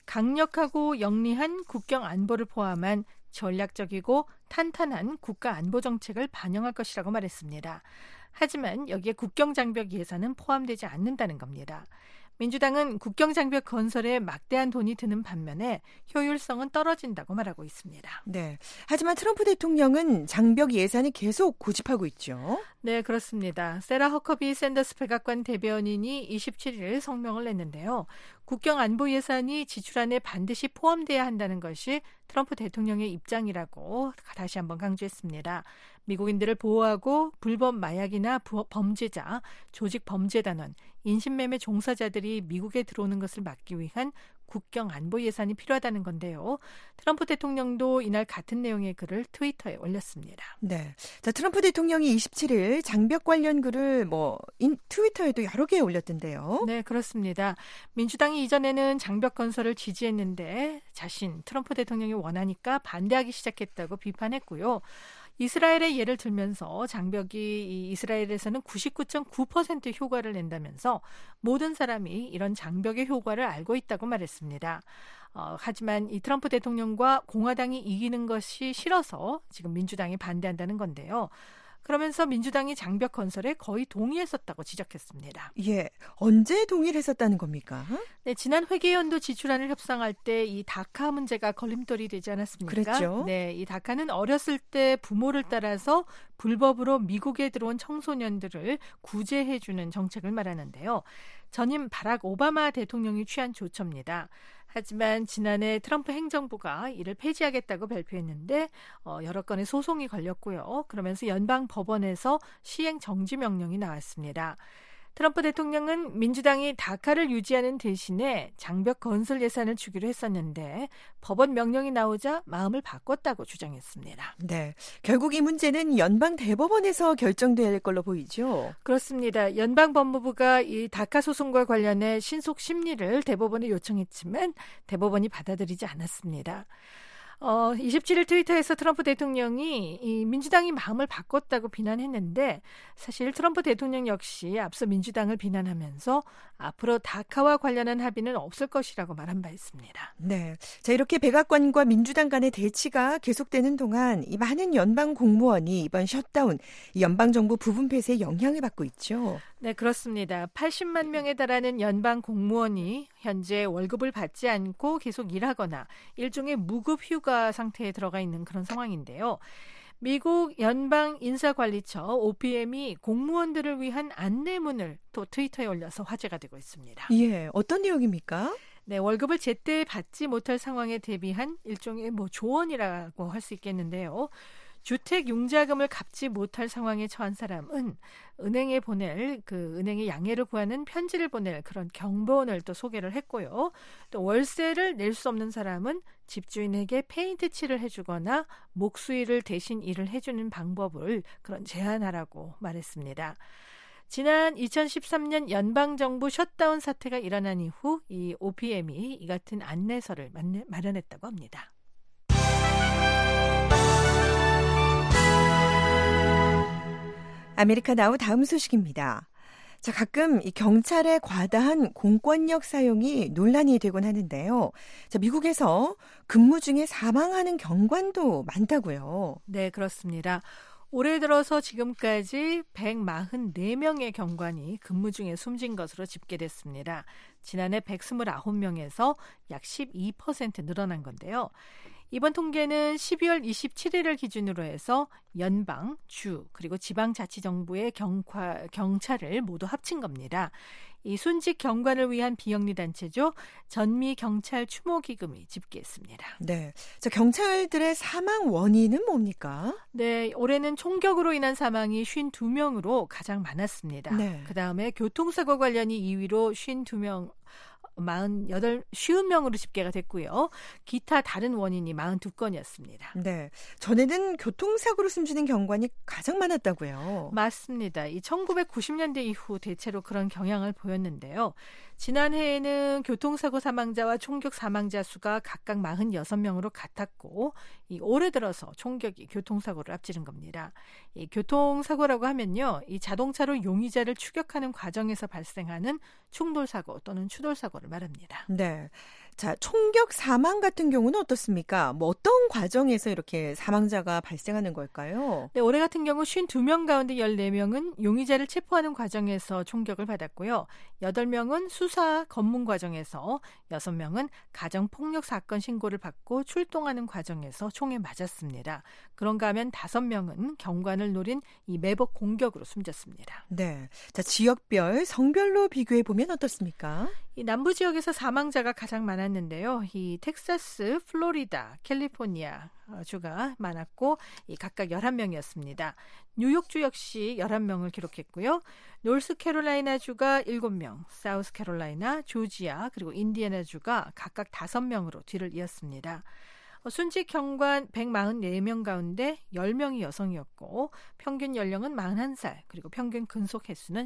[SPEAKER 8] 강력하고 영리한 국경 안보를 포함한 전략적이고 탄탄한 국가 안보 정책을 반영할 것이라고 말했습니다. 하지만 여기에 국경 장벽 예산은 포함되지 않는다는 겁니다. 민주당은 국경 장벽 건설에 막대한 돈이 드는 반면에 효율성은 떨어진다고 말하고 있습니다.
[SPEAKER 4] 네, 하지만 트럼프 대통령은 장벽 예산을 계속 고집하고 있죠.
[SPEAKER 8] 네, 그렇습니다. 세라 허커비 샌더스 백악관 대변인이 27일 성명을 냈는데요. 국경 안보 예산이 지출안에 반드시 포함돼야 한다는 것이 트럼프 대통령의 입장이라고 다시 한번 강조했습니다. 미국인들을 보호하고 불법 마약이나 범죄자, 조직 범죄단원, 인신매매 종사자들이 미국에 들어오는 것을 막기 위한 국경 안보 예산이 필요하다는 건데요. 트럼프 대통령도 이날 같은 내용의 글을 트위터에 올렸습니다.
[SPEAKER 4] 네, 자, 트럼프 대통령이 27일 장벽 관련 글을 트위터에도 여러 개 올렸던데요.
[SPEAKER 8] 네, 그렇습니다. 민주당이 이전에는 장벽 건설을 지지했는데 트럼프 대통령이 원하니까 반대하기 시작했다고 비판했고요. 이스라엘의 예를 들면서 장벽이 이스라엘에서는 99.9% 효과를 낸다면서 모든 사람이 이런 장벽의 효과를 알고 있다고 말했습니다. 하지만 이 트럼프 대통령과 공화당이 이기는 것이 싫어서 지금 민주당이 반대한다는 건데요. 그러면서 민주당이 장벽 건설에 거의 동의했었다고 지적했습니다.
[SPEAKER 4] 예, 언제 동의를 했었다는 겁니까?
[SPEAKER 8] 네, 지난 회계연도 지출안을 협상할 때 이 다카 문제가 걸림돌이 되지 않았습니까?
[SPEAKER 4] 그랬죠.
[SPEAKER 8] 네, 이 다카는 어렸을 때 부모를 따라서 불법으로 미국에 들어온 청소년들을 구제해주는 정책을 말하는데요. 전임 바락 오바마 대통령이 취한 조처입니다. 하지만 지난해 트럼프 행정부가 이를 폐지하겠다고 발표했는데 여러 건의 소송이 걸렸고요. 그러면서 연방 법원에서 시행 정지 명령이 나왔습니다. 트럼프 대통령은 민주당이 다카를 유지하는 대신에 장벽 건설 예산을 주기로 했었는데 법원 명령이 나오자 마음을 바꿨다고 주장했습니다.
[SPEAKER 4] 네, 결국 이 문제는 연방 대법원에서 결정돼야 할 걸로 보이죠?
[SPEAKER 8] 그렇습니다. 연방법무부가 이 다카 소송과 관련해 신속 심리를 대법원에 요청했지만 대법원이 받아들이지 않았습니다. 27일 트위터에서 트럼프 대통령이 이 민주당이 마음을 바꿨다고 비난했는데 사실 트럼프 대통령 역시 앞서 민주당을 비난하면서 앞으로 다카와 관련한 합의는 없을 것이라고 말한 바 있습니다.
[SPEAKER 4] 네, 자, 이렇게 백악관과 민주당 간의 대치가 계속되는 동안 이 많은 연방 공무원이 이번 셧다운, 연방정부 부분 폐쇄에 영향을 받고 있죠.
[SPEAKER 8] 네, 그렇습니다. 80만 명에 달하는 연방 공무원이 현재 월급을 받지 않고 계속 일하거나 일종의 무급 휴가 상태에 들어가 있는 그런 상황인데요. 미국 연방인사관리처 OPM이 공무원들을 위한 안내문을 또 트위터에 올려서 화제가 되고 있습니다.
[SPEAKER 4] 예, 어떤 내용입니까?
[SPEAKER 8] 네, 월급을 제때 받지 못할 상황에 대비한 일종의 조언이라고 할 수 있겠는데요. 주택 융자금을 갚지 못할 상황에 처한 사람은 은행에 보낼 은행의 양해를 구하는 편지를 보낼 그런 경보원을 또 소개를 했고요. 또 월세를 낼 수 없는 사람은 집주인에게 페인트 칠을 해주거나 목수일을 대신 일을 해주는 방법을 그런 제안하라고 말했습니다. 지난 2013년 연방정부 셧다운 사태가 일어난 이후 이 OPM이 이 같은 안내서를 마련했다고 합니다.
[SPEAKER 4] 아메리카 나우 다음 소식입니다. 자, 가끔 이 경찰의 과다한 공권력 사용이 논란이 되곤 하는데요. 자, 미국에서 근무 중에 사망하는 경관도 많다고요.
[SPEAKER 8] 네, 그렇습니다. 올해 들어서 지금까지 144명의 경관이 근무 중에 숨진 것으로 집계됐습니다. 지난해 129명에서 약 12% 늘어난 건데요. 이번 통계는 12월 27일을 기준으로 해서 연방, 주, 그리고 지방자치정부의 경찰을 모두 합친 겁니다. 이 순직 경관을 위한 비영리 단체죠. 전미경찰 추모기금이 집계했습니다.
[SPEAKER 4] 네, 자, 경찰들의 사망 원인은 뭡니까?
[SPEAKER 8] 네, 올해는 총격으로 인한 사망이 52명으로 가장 많았습니다.
[SPEAKER 4] 네.
[SPEAKER 8] 그다음에 교통사고 관련이 2위로 52명, 50명으로 집계가 됐고요. 기타 다른 원인이 42건이었습니다.
[SPEAKER 4] 네, 전에는 교통사고로 숨지는 경관이 가장 많았다고요.
[SPEAKER 8] 맞습니다. 이 1990년대 이후 대체로 그런 경향을 보였는데요. 지난해에는 교통사고 사망자와 총격 사망자 수가 각각 46명으로 같았고 이 올해 들어서 총격이 교통사고를 앞지른 겁니다. 이 교통사고라고 하면요. 이 자동차로 용의자를 추격하는 과정에서 발생하는 충돌사고 또는 추돌사고를 말합니다.
[SPEAKER 4] 네. 자, 총격 사망 같은 경우는 어떻습니까? 뭐 어떤 과정에서 이렇게 사망자가 발생하는 걸까요?
[SPEAKER 8] 네, 올해 같은 경우 52명 가운데 14명은 용의자를 체포하는 과정에서 총격을 받았고요. 8명은 수사 검문 과정에서, 6명은 가정폭력 사건 신고를 받고 출동하는 과정에서 총에 맞았습니다. 그런가 하면 5명은 경관을 노린 이 매복 공격으로 숨졌습니다.
[SPEAKER 4] 네. 자, 지역별, 성별로 비교해 보면 어떻습니까?
[SPEAKER 8] 이 남부 지역에서 사망자가 가장 많았는데요. 이 텍사스, 플로리다, 캘리포니아 주가 많았고 이 각각 11명이었습니다. 뉴욕주 역시 11명을 기록했고요. 노스캐롤라이나 주가 7명, 사우스캐롤라이나, 조지아 그리고 인디애나 주가 각각 5명으로 뒤를 이었습니다. 순직 경관 144명 가운데 10명이 여성이었고 평균 연령은 41살 그리고 평균 근속 횟수는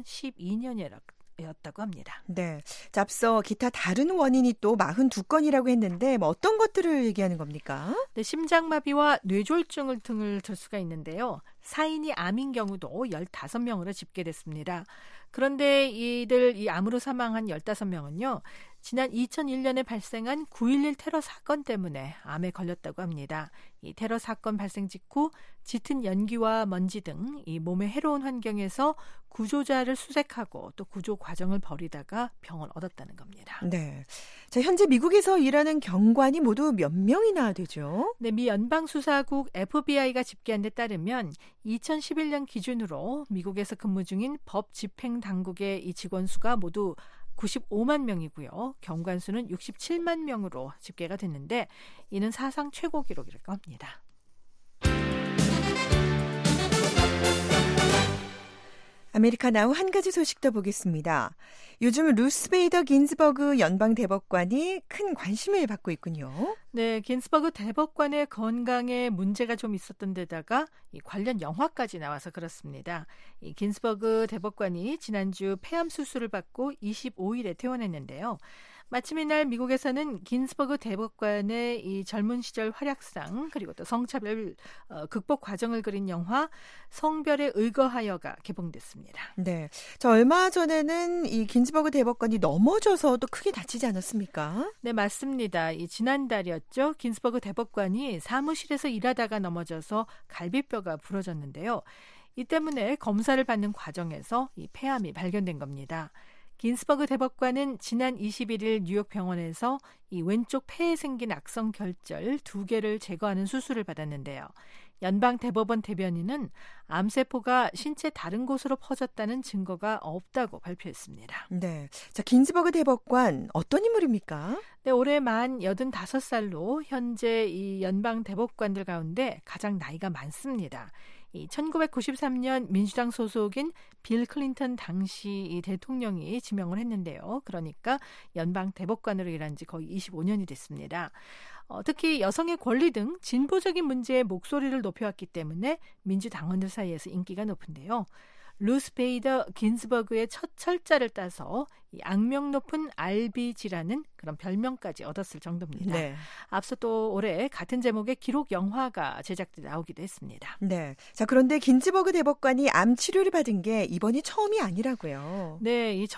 [SPEAKER 8] 12년이었다고 합니다.
[SPEAKER 4] 네, 자, 앞서 기타 다른 원인이 또 42건이라고 했는데 뭐 어떤 것들을 얘기하는 겁니까?
[SPEAKER 8] 네, 심장마비와 뇌졸중 등을 들 수가 있는데요. 사인이 암인 경우도 15명으로 집계됐습니다. 그런데 이 암으로 사망한 15명은요. 지난 2001년에 발생한 9.11 테러 사건 때문에 암에 걸렸다고 합니다. 이 테러 사건 발생 직후 짙은 연기와 먼지 등 이 몸에 해로운 환경에서 구조자를 수색하고 또 구조 과정을 벌이다가 병을 얻었다는 겁니다.
[SPEAKER 4] 네. 자, 현재 미국에서 일하는 경관이 모두 몇 명이나 되죠?
[SPEAKER 8] 네, 미 연방수사국 FBI가 집계한 데 따르면 2011년 기준으로 미국에서 근무 중인 법 집행 당국의 이 직원 수가 모두 95만 명이고요. 경관 수는 67만 명으로 집계가 됐는데 이는 사상 최고 기록이라고 합니다.
[SPEAKER 4] 아메리카 나우 한 가지 소식 더 보겠습니다. 요즘 루스 베이더 긴즈버그 연방 대법관이 큰 관심을 받고 있군요.
[SPEAKER 8] 네, 긴스버그 대법관의 건강에 문제가 좀 있었던 데다가 이 관련 영화까지 나와서 그렇습니다. 이 긴스버그 대법관이 지난주 폐암 수술을 받고 25일에 퇴원했는데요. 마침 이날 미국에서는 긴스버그 대법관의 이 젊은 시절 활약상 그리고 또 성차별 극복 과정을 그린 영화 성별에 의거하여가 개봉됐습니다.
[SPEAKER 4] 네, 저 얼마 전에는 이 긴스버그 대법관이 넘어져서 또 크게 다치지 않았습니까?
[SPEAKER 8] 네, 맞습니다. 이 지난달이었죠. 긴스버그 대법관이 사무실에서 일하다가 넘어져서 갈비뼈가 부러졌는데요. 이 때문에 검사를 받는 과정에서 이 폐암이 발견된 겁니다. 긴스버그 대법관은 지난 21일 뉴욕 병원에서 이 왼쪽 폐에 생긴 악성 결절 2개를 제거하는 수술을 받았는데요. 연방대법원 대변인은 암세포가 신체 다른 곳으로 퍼졌다는 증거가 없다고 발표했습니다.
[SPEAKER 4] 네. 자, 긴즈버그 대법관 어떤 인물입니까?
[SPEAKER 8] 네, 올해 만 85살로 현재 이 연방대법관들 가운데 가장 나이가 많습니다. 1993년 민주당 소속인 빌 클린턴 당시 이 대통령이 지명을 했는데요. 그러니까 연방 대법관으로 일한 지 거의 25년이 됐습니다. 특히 여성의 권리 등 진보적인 문제에 목소리를 높여왔기 때문에 민주당원들 사이에서 인기가 높은데요. 루스 베이더 긴즈버그의 첫 철자를 따서 이 악명 높은 RBG라는 그런 별명까지 얻었을 정도입니다.
[SPEAKER 4] 네.
[SPEAKER 8] 앞서 또 올해 같은 제목의 기록 영화가 제작돼 나오기도 했습니다.
[SPEAKER 4] 네. 자, 그런데 긴즈버그 대법관이 암 치료를 받은 게 이번이 처음이 아니라고요.
[SPEAKER 8] 네, 이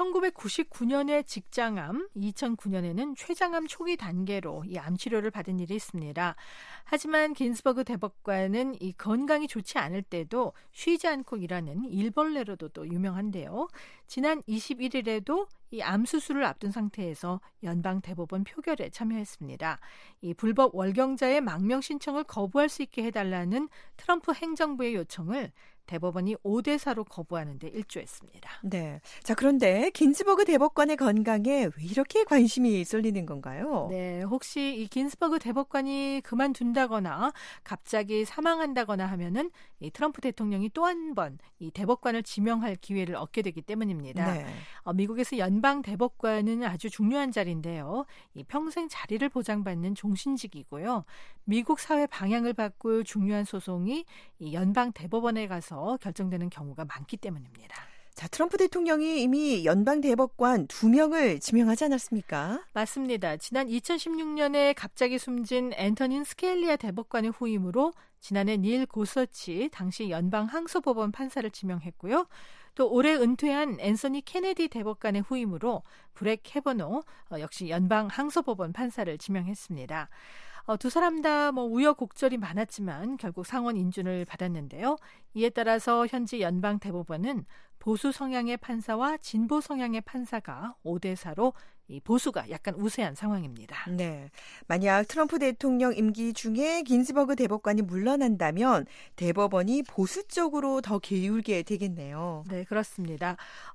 [SPEAKER 8] 1999년에 직장암, 2009년에는 췌장암 초기 단계로 이 암 치료를 받은 일이 있습니다. 하지만 긴즈버그 대법관은 이 건강이 좋지 않을 때도 쉬지 않고 일하는 일벌레로도 또 유명한데요. 지난 21일에도 이 암 수술을 앞둔 상태에서 연방 대법원 표결에 참여했습니다. 이 불법 월경자의 망명 신청을 거부할 수 있게 해달라는 트럼프 행정부의 요청을 대법원이 5대4로 거부하는데 일조했습니다.
[SPEAKER 4] 네. 자, 그런데 긴즈버그 대법관의 건강에 왜 이렇게 관심이 쏠리는 건가요?
[SPEAKER 8] 네, 혹시 이 긴즈버그 대법관이 그만둔다거나 갑자기 사망한다거나 하면은 이 트럼프 대통령이 또 한 번 이 대법관을 지명할 기회를 얻게 되기 때문입니다.
[SPEAKER 4] 네.
[SPEAKER 8] 미국에서 연방 대법관은 아주 중요한 자리인데요. 이 평생 자리를 보장받는 종신직이고요. 미국 사회 방향을 바꿀 중요한 소송이 이 연방 대법원에 가서 결정되는 경우가 많기 때문입니다.
[SPEAKER 4] 자, 트럼프 대통령이 이미 연방 대법관 2명을 지명하지 않았습니까?
[SPEAKER 8] 맞습니다. 지난 2016년에 갑자기 숨진 앤토닌 스케일리아 대법관의 후임으로 지난해 닐 고서치 당시 연방 항소법원 판사를 지명했고요. 또 올해 은퇴한 앤서니 케네디 대법관의 후임으로 브렉 캐버노 역시 연방 항소법원 판사를 지명했습니다. 두 사람 다 우여곡절이 많았지만 결국 상원 인준을 받았는데요. 이에 따라서 현지 연방 대법원은 보수 성향의 판사와 진보 성향의 판사가 5대4로 이 보수가 약간 우세한 상황입니다.
[SPEAKER 4] 네. 만약 트럼프 대통령 임기 중에 긴즈버그 대법관이 물러난다면 대법원이 보수 쪽으로 더 기울게 되겠네요.
[SPEAKER 8] 네, 그렇습니다.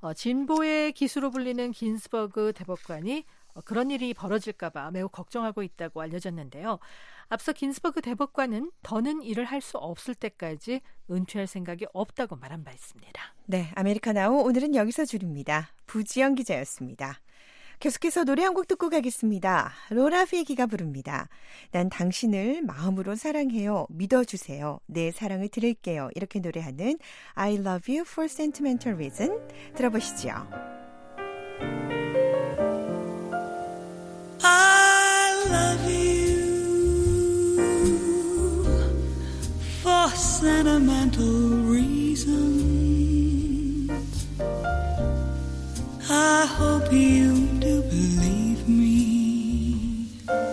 [SPEAKER 8] 진보의 기수로 불리는 긴즈버그 대법관이 그런 일이 벌어질까 봐 매우 걱정하고 있다고 알려졌는데요. 앞서 긴즈버그 대법관은 더는 일을 할 수 없을 때까지 은퇴할 생각이 없다고 말한 바 있습니다.
[SPEAKER 4] 네, 아메리카나우 오늘은 여기서 줄입니다. 부지영 기자였습니다. 계속해서 노래 한 곡 듣고 가겠습니다. 로라 페기가 부릅니다. 난 당신을 마음으로 사랑해요. 믿어주세요. 내 사랑을 드릴게요. 이렇게 노래하는 I love you for sentimental reason 들어보시죠.
[SPEAKER 5] I love you for sentimental reasons. I hope you do believe me.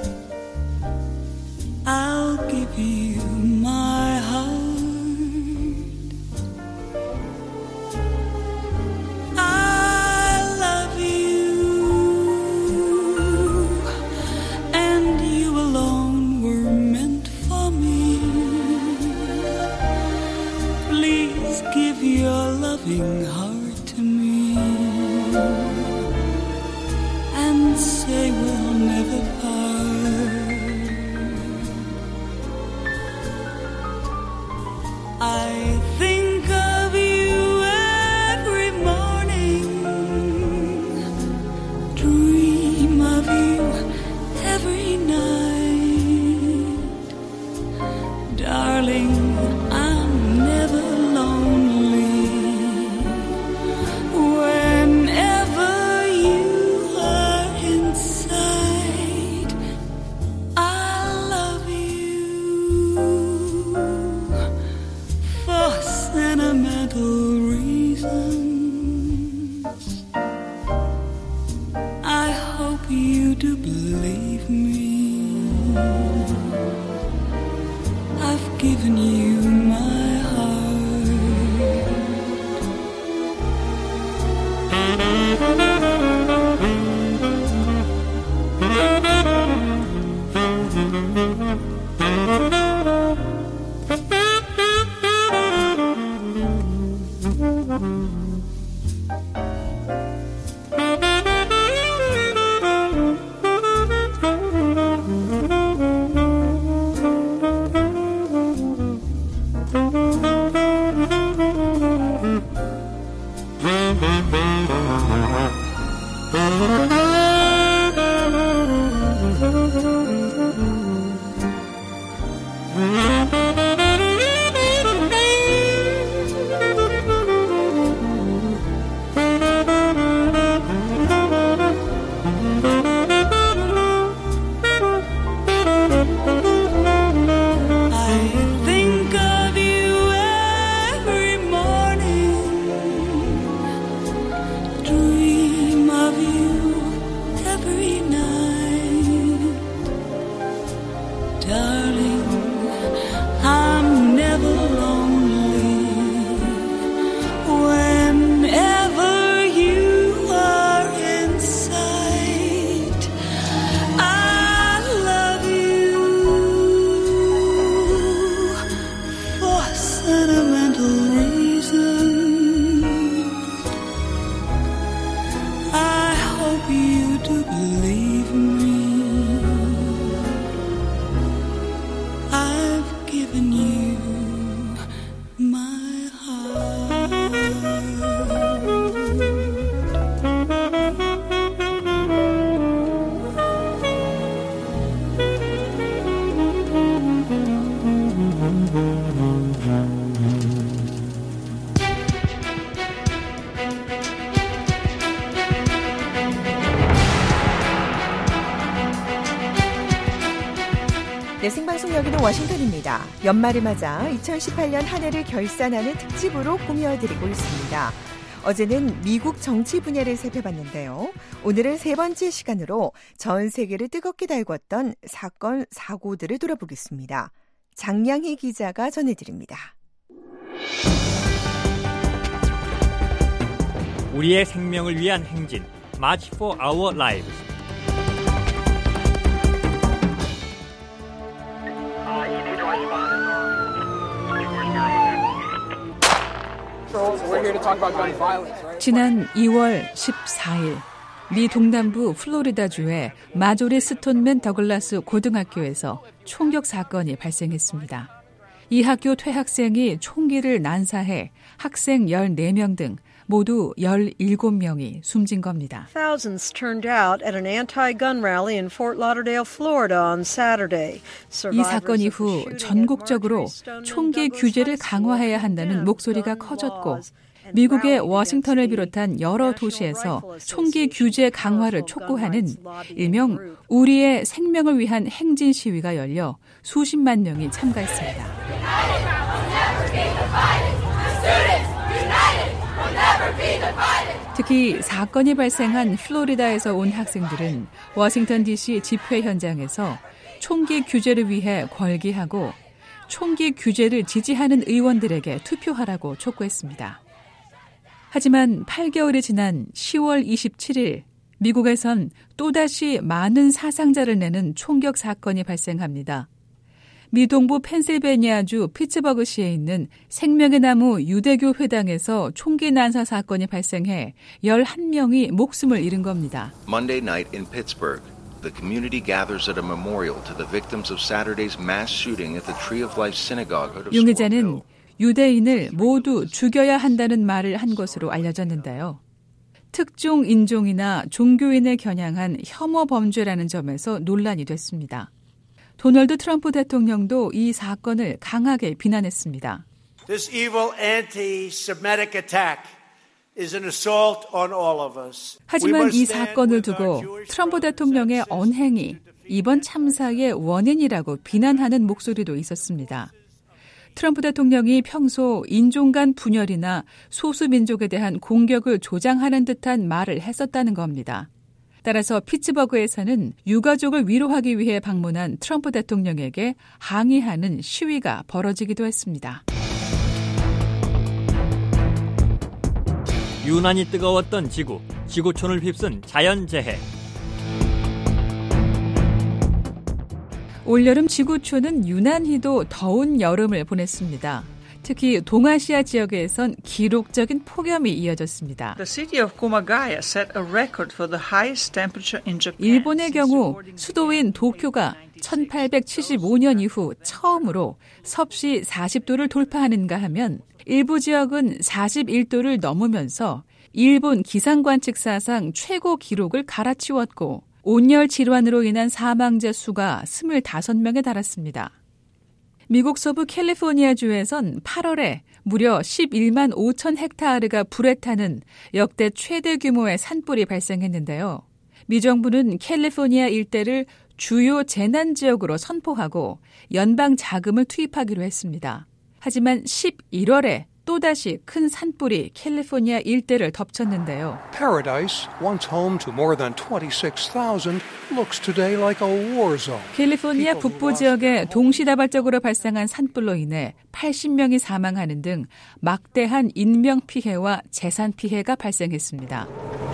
[SPEAKER 5] I'll give you my heart. Loving heart to me and say we'll never part. I think of you every morning, dream of you every night, darling. I'm never lonely. You do believe me. I've given you my heart.
[SPEAKER 4] 네, 생방송 여기는 워싱턴입니다. 연말을 맞아 2018년 한 해를 결산하는 특집으로 꾸며드리고 있습니다. 어제는 미국 정치 분야를 살펴봤는데요. 오늘은 세 번째 시간으로 전 세계를 뜨겁게 달궜던 사건, 사고들을 돌아보겠습니다. 장량희 기자가 전해드립니다.
[SPEAKER 6] 우리의 생명을 위한 행진, March for Our Lives.
[SPEAKER 9] 지난 2월 14일 미 동남부 플로리다주의 마조리 스톤맨 더글라스 고등학교에서 총격 사건이 발생했습니다. 이 학교 퇴학생이 총기를 난사해 학생 14명 등 모두 17명이 숨진 겁니다.
[SPEAKER 10] Thousands turned out at an anti-gun rally in Fort Lauderdale, Florida on Saturday.
[SPEAKER 9] 이 사건 이후 전국적으로 총기 규제를 강화해야 한다는 목소리가 커졌고 미국의 워싱턴을 비롯한 여러 도시에서 총기 규제 강화를 촉구하는 일명 우리의 생명을 위한 행진 시위가 열려 수십만 명이 참가했습니다. 특히 사건이 발생한 플로리다에서 온 학생들은 워싱턴 DC 집회 현장에서 총기 규제를 위해 걸기하고 총기 규제를 지지하는 의원들에게 투표하라고 촉구했습니다. 하지만 8개월이 지난 10월 27일 미국에선 또다시 많은 사상자를 내는 총격 사건이 발생합니다. 미 동부 펜실베니아주 피츠버그시에 있는 생명의 나무 유대교 회당에서 총기 난사 사건이 발생해 11명이 목숨을 잃은 겁니다.
[SPEAKER 11] Monday night in Pittsburgh, the community gathers at a memorial to the victims of Saturday's mass shooting at the Tree of Life Synagogue.
[SPEAKER 9] 용 기자는 유대인을 모두 죽여야 한다는 말을 한 것으로 알려졌는데요. 특정 인종이나 종교인에 겨냥한 혐오 범죄라는 점에서 논란이 됐습니다. 도널드 트럼프 대통령도 이 사건을 강하게 비난했습니다.
[SPEAKER 12] This evil anti-Semitic attack is an assault on all of us.
[SPEAKER 9] 하지만 이 사건을 두고 트럼프 대통령의 언행이 이번 참사의 원인이라고 비난하는 목소리도 있었습니다. 트럼프 대통령이 평소 인종 간 분열이나 소수민족에 대한 공격을 조장하는 듯한 말을 했었다는 겁니다. 따라서 피츠버그에서는 유가족을 위로하기 위해 방문한 트럼프 대통령에게 항의하는 시위가 벌어지기도 했습니다.
[SPEAKER 6] 유난히 뜨거웠던 지구촌을 휩쓴 자연재해.
[SPEAKER 9] 올여름 지구촌은 유난히도 더운 여름을 보냈습니다. 특히 동아시아 지역에선 기록적인 폭염이 이어졌습니다. 일본의 경우 수도인 도쿄가 1875년 이후 처음으로 섭씨 40도를 돌파하는가 하면 일부 지역은 41도를 넘으면서 일본 기상관측 사상 최고 기록을 갈아치웠고 온열 질환으로 인한 사망자 수가 25명에 달했습니다. 미국 서부 캘리포니아주에선 8월에 무려 11만 5천 헥타르가 불에 타는 역대 최대 규모의 산불이 발생했는데요. 미 정부는 캘리포니아 일대를 주요 재난지역으로 선포하고 연방 자금을 투입하기로 했습니다. 하지만 11월에 또다시 큰 산불이 캘리포니아 일대를 덮쳤는데요.
[SPEAKER 1] Paradise, once home to more than 26,000, looks today like a war zone.
[SPEAKER 9] 캘리포니아 북부 지역에 동시다발적으로 발생한 산불로 인해 80명이 사망하는 등 막대한 인명피해와 재산피해가 발생했습니다.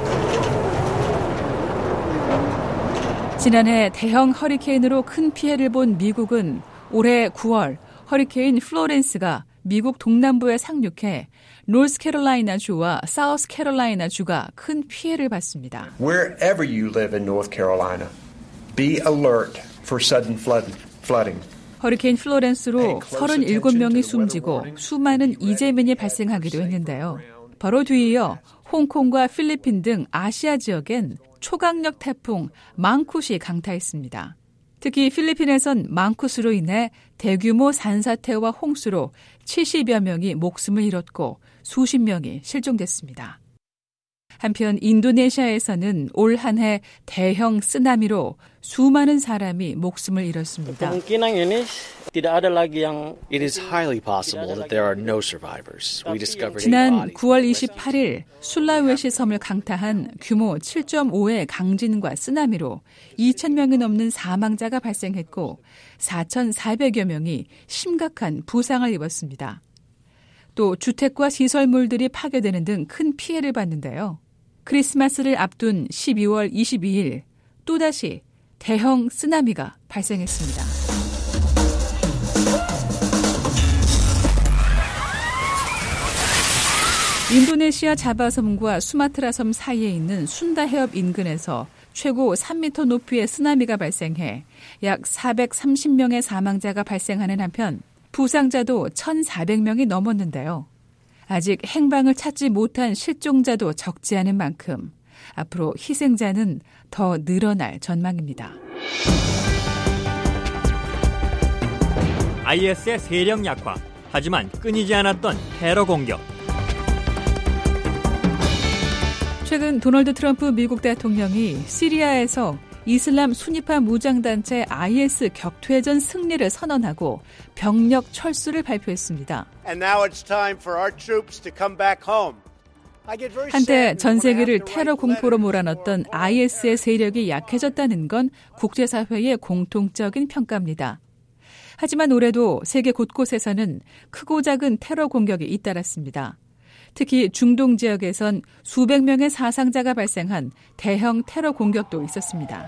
[SPEAKER 9] 지난해 대형 허리케인으로 큰 피해를 본 미국은 올해 9월 허리케인 플로렌스가 미국 동남부에 상륙해 노스캐롤라이나주와 사우스캐롤라이나주가 큰 피해를 봤습니다.
[SPEAKER 13] Wherever you live in North Carolina, be alert for sudden flooding.
[SPEAKER 9] 허리케인 플로렌스로 37명이 숨지고 수많은 이재민이 발생하기도 했는데요. 바로 뒤이어 홍콩과 필리핀 등 아시아 지역엔 초강력 태풍 망쿠시 강타했습니다. 특히 필리핀에선 망쿠스로 인해 대규모 산사태와 홍수로 70여 명이 목숨을 잃었고 수십 명이 실종됐습니다. 한편 인도네시아에서는 올 한 해 대형 쓰나미로 수많은 사람이 목숨을 잃었습니다.
[SPEAKER 14] It is highly possible that there are no survivors. We discovered
[SPEAKER 9] 지난 9월 28일 술라웨시 섬을 강타한 규모 7.5의 강진과 쓰나미로 2,000명이 넘는 사망자가 발생했고 4,400여 명이 심각한 부상을 입었습니다. 또 주택과 시설물들이 파괴되는 등 큰 피해를 봤는데요. 크리스마스를 앞둔 12월 22일 또다시 대형 쓰나미가 발생했습니다. 인도네시아 자바섬과 수마트라 섬 사이에 있는 순다 해협 인근에서 최고 3m 높이의 쓰나미가 발생해 약 430명의 사망자가 발생하는 한편 부상자도 1,400명이 넘었는데요. 아직 행방을 찾지 못한 실종자도 적지 않은 만큼 앞으로 희생자는 더 늘어날 전망입니다.
[SPEAKER 6] IS의 세력 약화, 하지만 끊이지 않았던 테러 공격.
[SPEAKER 9] 최근 도널드 트럼프 미국 대통령이 시리아에서 이슬람 순위파 무장단체 IS 격퇴전 승리를 선언하고 병력 철수를 발표했습니다. 한때 전 세계를 테러 공포로 몰아넣었던 IS의 세력이 약해졌다는 건 국제사회의 공통적인 평가입니다. 하지만 올해도 세계 곳곳에서는 크고 작은 테러 공격이 잇따랐습니다. 특히 중동 지역에선 수백 명의 사상자가 발생한 대형 테러 공격도 있었습니다.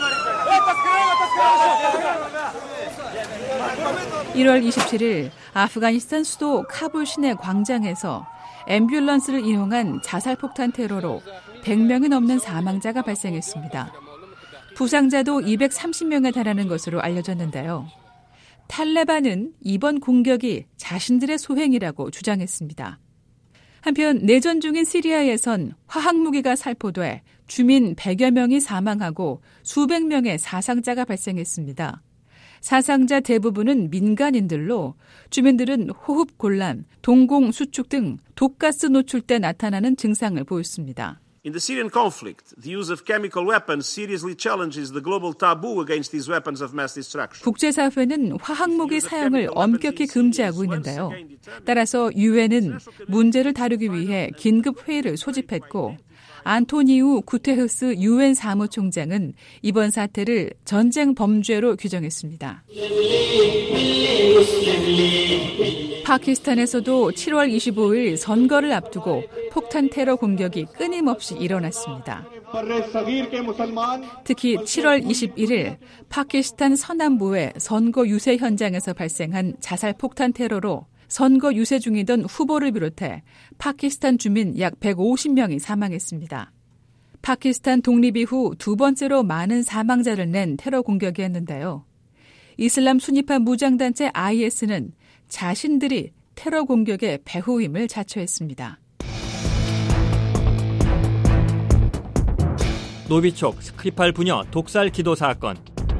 [SPEAKER 9] 1월 27일 아프가니스탄 수도 카불 시내 광장에서 앰뷸런스를 이용한 자살폭탄 테러로 100명이 넘는 사망자가 발생했습니다. 부상자도 230명에 달하는 것으로 알려졌는데요. 탈레반은 이번 공격이 자신들의 소행이라고 주장했습니다. 한편 내전 중인 시리아에선 화학무기가 살포돼 주민 100여 명이 사망하고 수백 명의 사상자가 발생했습니다. 사상자 대부분은 민간인들로 주민들은 호흡 곤란, 동공 수축 등 독가스 노출 때 나타나는 증상을 보였습니다.
[SPEAKER 15] In the Syrian conflict, the use of chemical weapons seriously challenges the global taboo against these weapons of mass destruction.
[SPEAKER 9] 국제사회는 화학무기 사용을 엄격히 금지하고 있는데요. 따라서 유엔은 문제를 다루기 위해 긴급회의를 소집했고 안토니우 구테흐스 유엔 사무총장은 이번 사태를 전쟁 범죄로 규정했습니다. 파키스탄에서도 7월 25일 선거를 앞두고 폭탄 테러 공격이 끊임없이 일어났습니다. 특히 7월 21일 파키스탄 서남부의 선거 유세 현장에서 발생한 자살 폭탄 테러로 선거 유세 중이던 후보를 비롯해 파키스탄 주민 약 150명이 사망했습니다. 파키스탄 독립 이후 두 번째로 많은 사망자를 낸 테러 공격이었는데요. 이슬람 순위파 무장단체 IS는 자신들이 테러 공격의 배후임을 자처했습니다.
[SPEAKER 6] 노비촉 스크리팔 부녀 독살 기도 사건.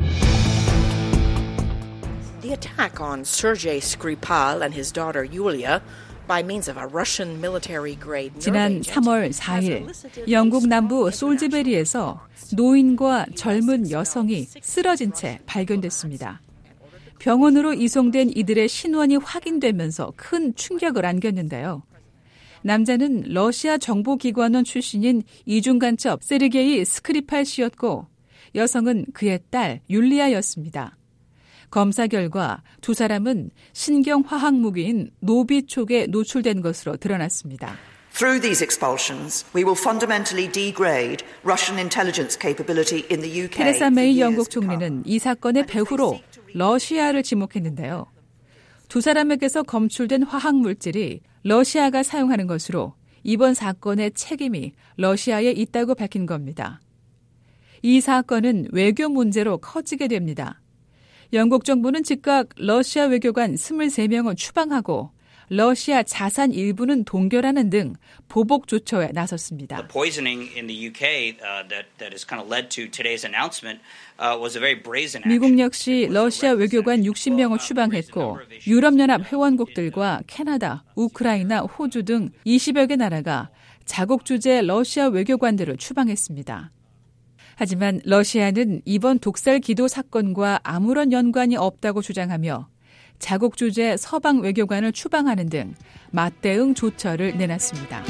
[SPEAKER 16] The attack on Sergei Skripal and his daughter Yulia by means of a Russian military-grade
[SPEAKER 9] 지난 3월 4일 영국 남부 솔즈베리에서 노인과 젊은 여성이 쓰러진 채 발견됐습니다. 병원으로 이송된 이들의 신원이 확인되면서 큰 충격을 안겼는데요. 남자는 러시아 정보기관원 출신인 이중간첩 세르게이 스크리팔 씨였고 여성은 그의 딸 율리아였습니다. 검사 결과 두 사람은 신경화학 무기인 노비촉에 노출된 것으로 드러났습니다.
[SPEAKER 17] Through these expulsions, we will fundamentally degrade Russian intelligence capability in the UK.
[SPEAKER 9] 테레사 메이 영국 총리는 이 사건의 배후로 러시아를 지목했는데요. 두 사람에게서 검출된 화학 물질이 러시아가 사용하는 것으로 이번 사건의 책임이 러시아에 있다고 밝힌 겁니다. 이 사건은 외교 문제로 커지게 됩니다. 영국 정부는 즉각 러시아 외교관 23명을 추방하고 러시아 자산 일부는 동결하는 등 보복 조처에 나섰습니다.
[SPEAKER 18] The poisoning in the UK that has kind of led to today's announcement was a very brazen action.
[SPEAKER 9] 미국 역시 러시아 외교관 60명을 추방했고 유럽연합 회원국들과 캐나다, 우크라이나, 호주 등 20여 개 나라가 자국 주재 러시아 외교관들을 추방했습니다. 하지만 러시아는 이번 독살 기도 사건과 아무런 연관이 없다고 주장하며 자국 주재 서방 외교관을 추방하는 등 맞대응 조처를 내놨습니다.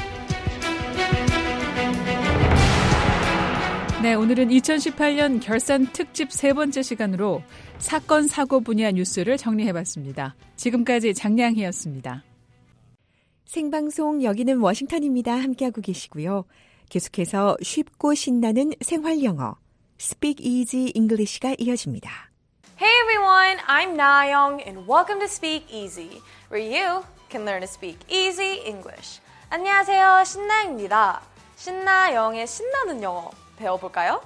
[SPEAKER 9] 네, 오늘은 2018년 결산 특집 세 번째 시간으로 사건 사고 분야 뉴스를 정리해봤습니다. 지금까지 장량희였습니다.
[SPEAKER 4] 생방송 여기는 워싱턴입니다. 함께하고 계시고요. 계속해서 쉽고 신나는 생활 영어 Speak Easy English가 이어집니다.
[SPEAKER 19] Hey everyone, I'm Na-young and welcome to Speak Easy, where you can learn to speak easy English. 안녕하세요, 신나영입니다. 신나영의 신나는 영어 배워볼까요?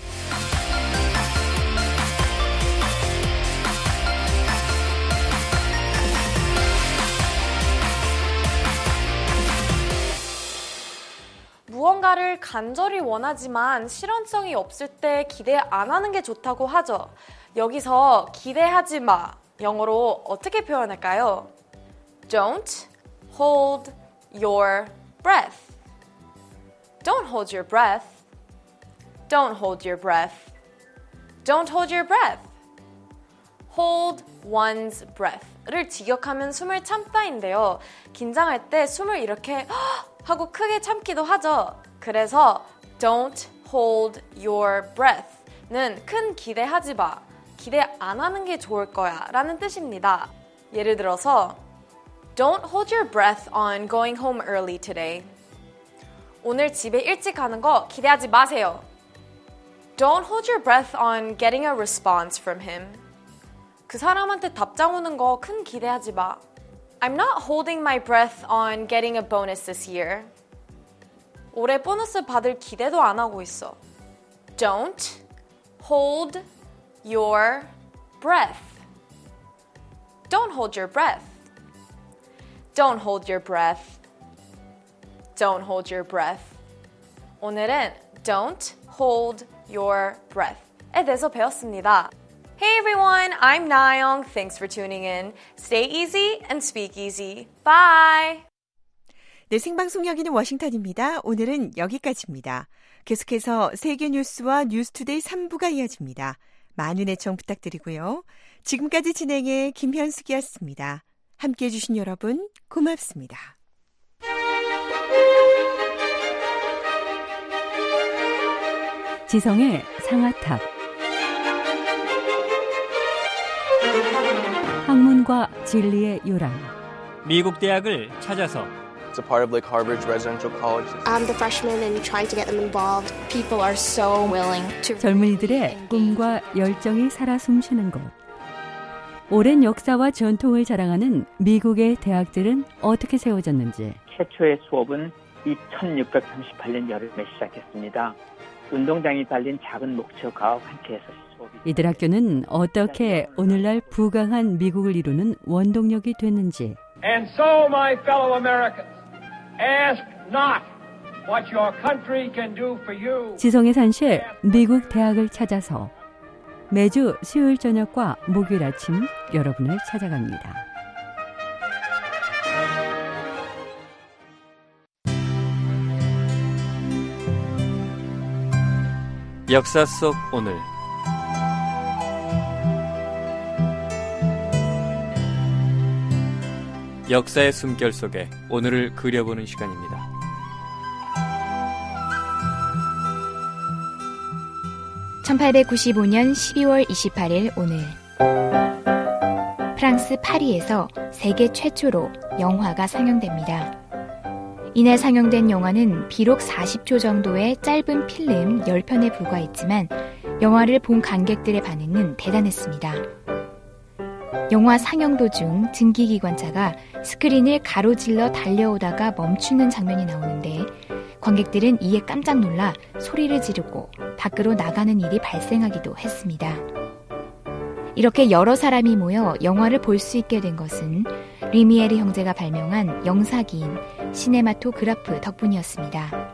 [SPEAKER 19] 무언가를 간절히 원하지만 실현성이 없을 때 기대 안 하는 게 좋다고 하죠. 여기서 기대하지 마. 영어로 어떻게 표현할까요? Don't hold your breath. Don't hold your breath. Don't hold your breath. Don't hold your breath. Hold one's breath를 직역하면 숨을 참다인데요. 긴장할 때 숨을 이렇게 하고 크게 참기도 하죠. 그래서 don't hold your breath는 큰 기대하지 마. 기대 안 하는 게 좋을 거야 라는 뜻입니다. 예를 들어서 Don't hold your breath on going home early today. 오늘 집에 일찍 가는 거 기대하지 마세요. Don't hold your breath on getting a response from him. 그 사람한테 답장 오는 거 큰 기대하지 마. I'm not holding my breath on getting a bonus this year. 올해 보너스 받을 기대도 안 하고 있어. Don't hold your breath. Don't hold your breath. Don't hold your breath. Don't hold your breath. 오늘은 don't hold your breath에 대해서 배웠습니다. Hey everyone, I'm Na-young. Thanks for tuning in. Stay easy and speak easy. Bye!
[SPEAKER 4] 네, 생방송 여기는 워싱턴입니다. 오늘은 여기까지입니다. 계속해서 세계 뉴스와 뉴스투데이 3부가 이어집니다. 많은 애청 부탁드리고요. 지금까지 진행의 김현숙이었습니다. 함께해 주신 여러분 고맙습니다.
[SPEAKER 20] 지성의 상아탑 학문과 진리의 요람
[SPEAKER 6] 미국 대학을 찾아서
[SPEAKER 21] It's a part of like Harvard's residential college system.
[SPEAKER 22] I'm the freshman and trying to get them involved. People are so willing to.
[SPEAKER 20] 젊은이들의 꿈과 열정이 살아 숨쉬는 곳. 오랜 역사와 전통을 자랑하는 미국의 대학들은 어떻게 세워졌는지.
[SPEAKER 23] 최초의 수업은 2638년 여름에 시작했습니다. 운동장이 달린 작은 목초 가옥 한 채에서 수업이.
[SPEAKER 20] 이들 학교는 어떻게 오늘날 부강한 미국을 이루는 원동력이 됐는지.
[SPEAKER 24] And so, my fellow Americans, ask not
[SPEAKER 2] what your country can do for you.
[SPEAKER 20] 지성의 산실 미국 대학을 찾아서 매주 수요일 저녁과 목요일 아침 여러분을 찾아갑니다.
[SPEAKER 6] 역사 속 오늘 역사의 숨결 속에 오늘을 그려보는 시간입니다.
[SPEAKER 3] (1895년 12월 28일) 오늘 프랑스 파리에서 세계 최초로 영화가 상영됩니다. 이날 상영된 영화는 비록 40초 정도의 짧은 필름 10편에 불과했지만 영화를 본 관객들의 반응은 대단했습니다. 영화 상영 도중 증기기관차가 스크린을 가로질러 달려오다가 멈추는 장면이 나오는데 관객들은 이에 깜짝 놀라 소리를 지르고 밖으로 나가는 일이 발생하기도 했습니다. 이렇게 여러 사람이 모여 영화를 볼 수 있게 된 것은 리미에르 형제가 발명한 영사기인 시네마토그라프 덕분이었습니다.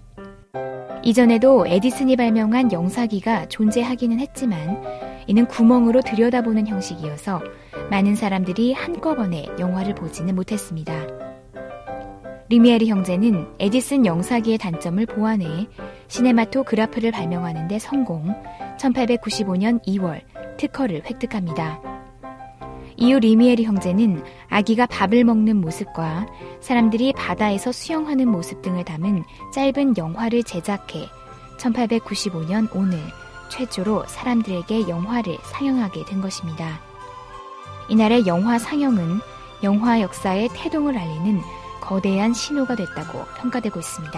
[SPEAKER 3] 이전에도 에디슨이 발명한 영사기가 존재하기는 했지만 이는 구멍으로 들여다보는 형식이어서 많은 사람들이 한꺼번에 영화를 보지는 못했습니다. 리미에르 형제는 에디슨 영사기의 단점을 보완해 시네마토그라프를 발명하는 데 성공, 1895년 2월 특허를 획득합니다. 이후 리미에르 형제는 아기가 밥을 먹는 모습과 사람들이 바다에서 수영하는 모습 등을 담은 짧은 영화를 제작해 1895년 오늘 최초로 사람들에게 영화를 상영하게 된 것입니다. 이날의 영화 상영은 영화 역사의 태동을 알리는 거대한 신호가 됐다고 평가되고 있습니다.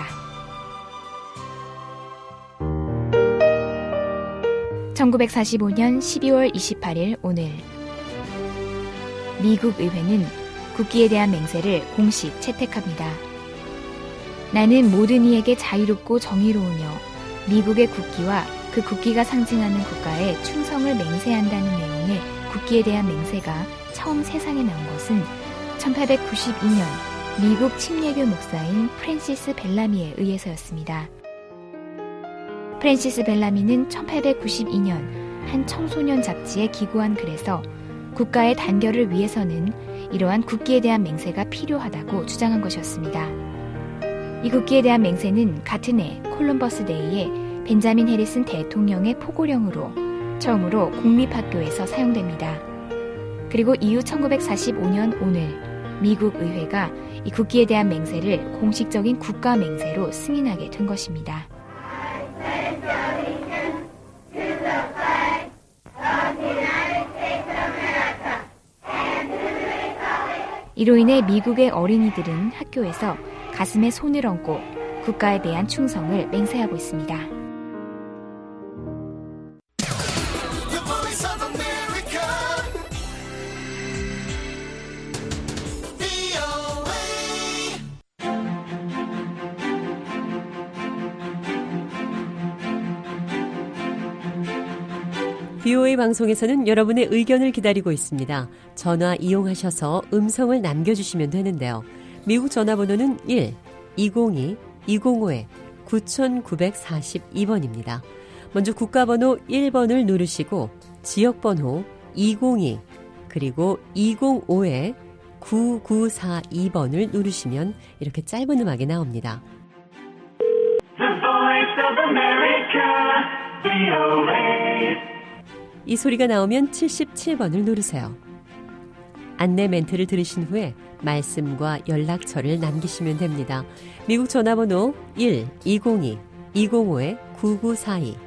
[SPEAKER 3] 1945년 12월 28일 오늘 미국 의회는 국기에 대한 맹세를 공식 채택합니다. 나는 모든 이에게 자유롭고 정의로우며 미국의 국기와 그 국기가 상징하는 국가에 충성을 맹세한다는 내용의 국기에 대한 맹세가 처음 세상에 나온 것은 1892년 미국 침례교 목사인 프랜시스 벨라미에 의해서였습니다. 프랜시스 벨라미는 1892년 한 청소년 잡지에 기고한 글에서 국가의 단결을 위해서는 이러한 국기에 대한 맹세가 필요하다고 주장한 것이었습니다. 이 국기에 대한 맹세는 같은 해 콜럼버스 데이에 벤자민 해리슨 대통령의 포고령으로 처음으로 공립학교에서 사용됩니다. 그리고 이후 1945년 오늘 미국 의회가 이 국기에 대한 맹세를 공식적인 국가 맹세로 승인하게 된 것입니다. 이로 인해 미국의 어린이들은 학교에서 가슴에 손을 얹고 국가에 대한 충성을 맹세하고 있습니다.
[SPEAKER 7] VOA 방송에서는 여러분의 의견을 기다리고 있습니다. 전화 이용하셔서 음성을 남겨주시면 되는데요. 미국 전화번호는 1-202-205-9942번입니다. 먼저 국가번호 1번을 누르시고 지역번호 202 그리고 205-9942번을 누르시면 이렇게 짧은 음악이 나옵니다.
[SPEAKER 24] The Voice of America, VOA.
[SPEAKER 7] 이 소리가 나오면 77번을 누르세요. 안내 멘트를 들으신 후에 말씀과 연락처를 남기시면 됩니다. 미국 전화번호 1-202-205-9942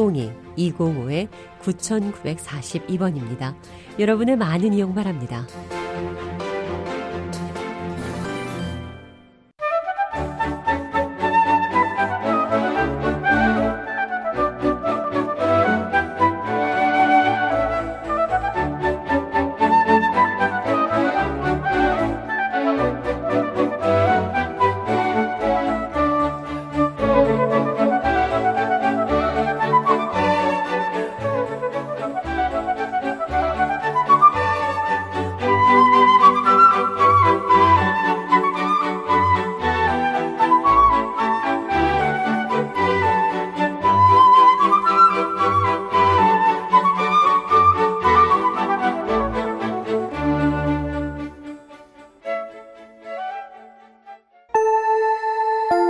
[SPEAKER 7] 1-202-205-9942번입니다. 여러분의 많은 이용 바랍니다.